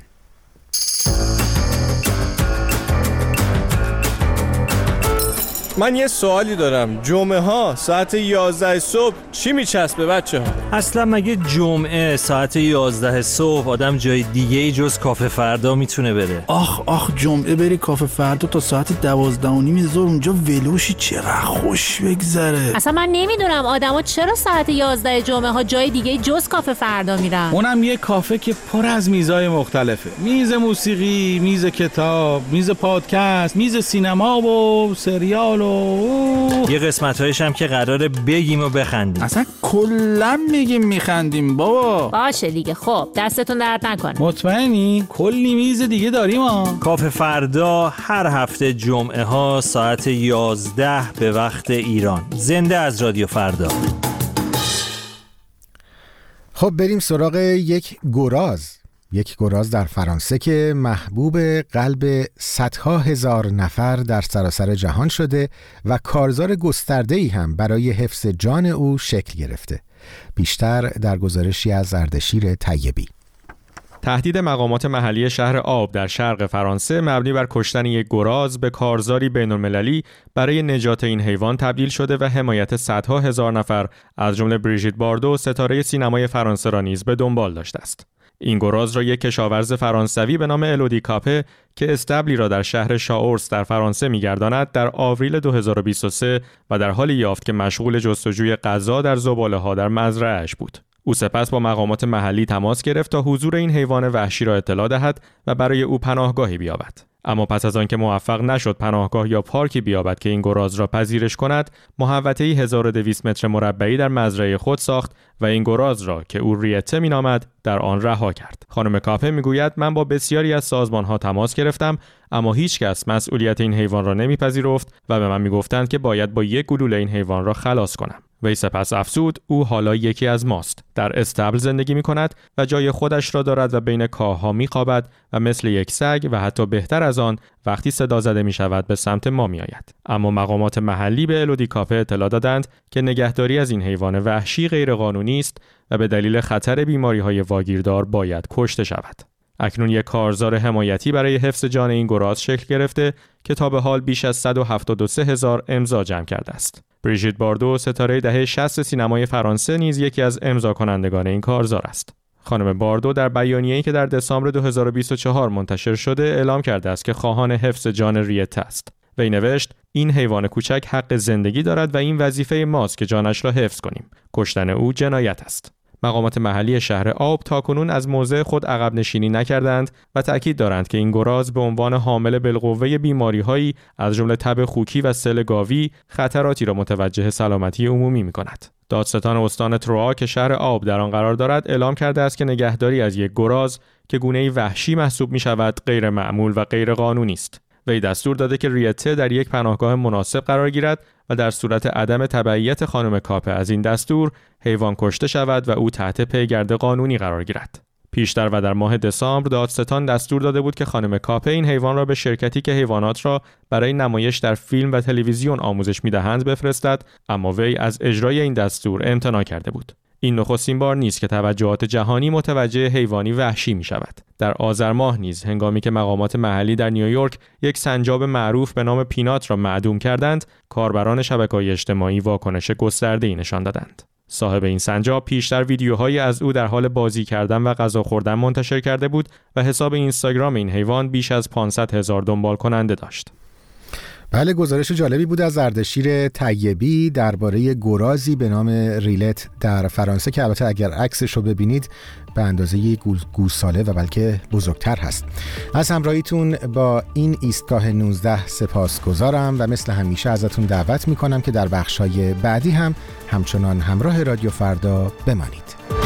من یه سوالی دارم، جمعه ها ساعت یازده صبح چی میچسبه بچه ها؟ اصلا مگه جمعه ساعت یازده صبح آدم جای دیگه ای جز کافه فردا میتونه بره؟ آخ آخ جمعه بری کافه فردا تا ساعت دوازده و نیم ظهر اونجا ولوشی، چقدر خوش بگذره. اصلا من نمیدونم آدما چرا ساعت یازده جمعه ها جای دیگه جز کافه فردا میرن. اونم یه کافه که پر از میزای مختلفه، میز موسیقی، میز کتاب، میز پادکست، میز سینما و سریال و یه قسمت‌هایش هم که قراره بگیم و بخندیم. اصلا کلا میگیم میخندیم بابا. باشه دیگه، خب دستتون درد نکنه. مطمئنی؟ کلی میز دیگه داریم ها. کافه فردا هر هفته جمعه ها ساعت یازده به وقت ایران. زنده از رادیو فردا. خب بریم سراغ یک گراز. یک گراز در فرانسه که محبوب قلب صدها هزار نفر در سراسر جهان شده و کارزار گسترده‌ای هم برای حفظ جان او شکل گرفته. بیشتر در گزارشی از اردشیر طیبی. تهدید مقامات محلی شهر آب در شرق فرانسه مبنی بر کشتن یک گراز به کارزاری بین‌المللی برای نجات این حیوان تبدیل شده و حمایت صدها هزار نفر از جمله بریژیت باردو ستاره سینمای فرانسه را نیز به دنبال داشته است. این گراز را یک کشاورز فرانسوی به نام الودی کاپه که استبلی را در شهر شاورس در فرانسه می‌گرداند در آوریل دو هزار و بیست و سه و در حالی یافت که مشغول جستجوی غذا در زباله‌ها در مزرعه‌اش بود. او سپس با مقامات محلی تماس گرفت تا حضور این حیوان وحشی را اطلاع دهد و برای او پناهگاهی بیابد. اما پس از آنکه موفق نشد پناهگاه یا پارکی بیابد که این گراز را پذیرش کند، محوطه‌ای هزار و دویست متر مربعی در مزرعه خود ساخت و این گراز را که او ریته می‌نامد در آن رها کرد. خانم کاپه میگوید من با بسیاری از سازمان‌ها تماس گرفتم اما هیچ کس مسئولیت این حیوان را نمیپذیرفت و به من میگفتند که باید با یک گلوله این حیوان را خلاص کنم. وی سپس افزود او حالا یکی از ماست. در استبل زندگی می کند و جای خودش را دارد و بین کاهها می خوابد و مثل یک سگ و حتی بهتر از آن وقتی صدا زده می شود به سمت ما می آید. اما مقامات محلی به الودی کافه اطلاع دادند که نگهداری از این حیوان وحشی غیرقانونی است و به دلیل خطر بیماری های واگیردار باید کشته شود. اکنون یک کارزار حمایتی برای حفظ جان این گراز شکل گرفته که تا به حال بیش از صد و هفتاد و سه هزار امضا جمع کرده است. بریژیت باردو، ستاره دهه شصت سینمای فرانسه، نیز یکی از امضا کنندگان این کارزار است. خانم باردو در بیانیه‌ای که در دسامبر دو هزار و بیست و چهار منتشر شده اعلام کرده است که خواهان حفظ جان ریت است. وی نوشت: این حیوان کوچک حق زندگی دارد و این وظیفه ماست که جانش را حفظ کنیم. کشتن او جنایت است. مقامات محلی شهر آب تاکنون از موضع خود عقب نشینی نکردند و تأکید دارند که این گراز به عنوان حامل بالقوه بیماری‌هایی از جمله تب خوکی و سل گاوی خطراتی را متوجه سلامتی عمومی می‌کند. دادستان استان تروا که شهر آب در آن قرار دارد اعلام کرده است که نگهداری از یک گراز که گونه‌ای وحشی محسوب می‌شود غیر معمول و غیر قانونی است. وی دستور داده که ریته در یک پناهگاه مناسب قرار گیرد و در صورت عدم تبعیت خانم کاپه از این دستور حیوان کشته شود و او تحت پیگرد قانونی قرار گیرد. پیشتر و در ماه دسامبر دادستان دستور داده بود که خانم کاپه این حیوان را به شرکتی که حیوانات را برای نمایش در فیلم و تلویزیون آموزش می‌دهند بفرستد، اما وی از اجرای این دستور امتناع کرده بود. این نخستین بار نیست که توجهات جهانی متوجه حیوانی وحشی می شود. در آذر ماه نیز هنگامی که مقامات محلی در نیویورک یک سنجاب معروف به نام پینات را معدوم کردند، کاربران شبکه‌های اجتماعی واکنش گسترده‌ای نشان دادند. صاحب این سنجاب پیشتر ویدیوهایی از او در حال بازی کردن و غذا خوردن منتشر کرده بود و حساب اینستاگرام این حیوان بیش از پانصد هزار دنبال کننده داشت. بله، گزارش جالبی بود از اردشیر طیبی درباره گرازی به نام ریلت در فرانسه که البته اگر عکسش رو ببینید به اندازه یک گوساله و بلکه بزرگتر هست. از همراهیتون با این ایستگاه نوزده سپاسگزارم و مثل همیشه ازتون دعوت میکنم که در بخش‌های بعدی هم همچنان همراه رادیو فردا بمانید.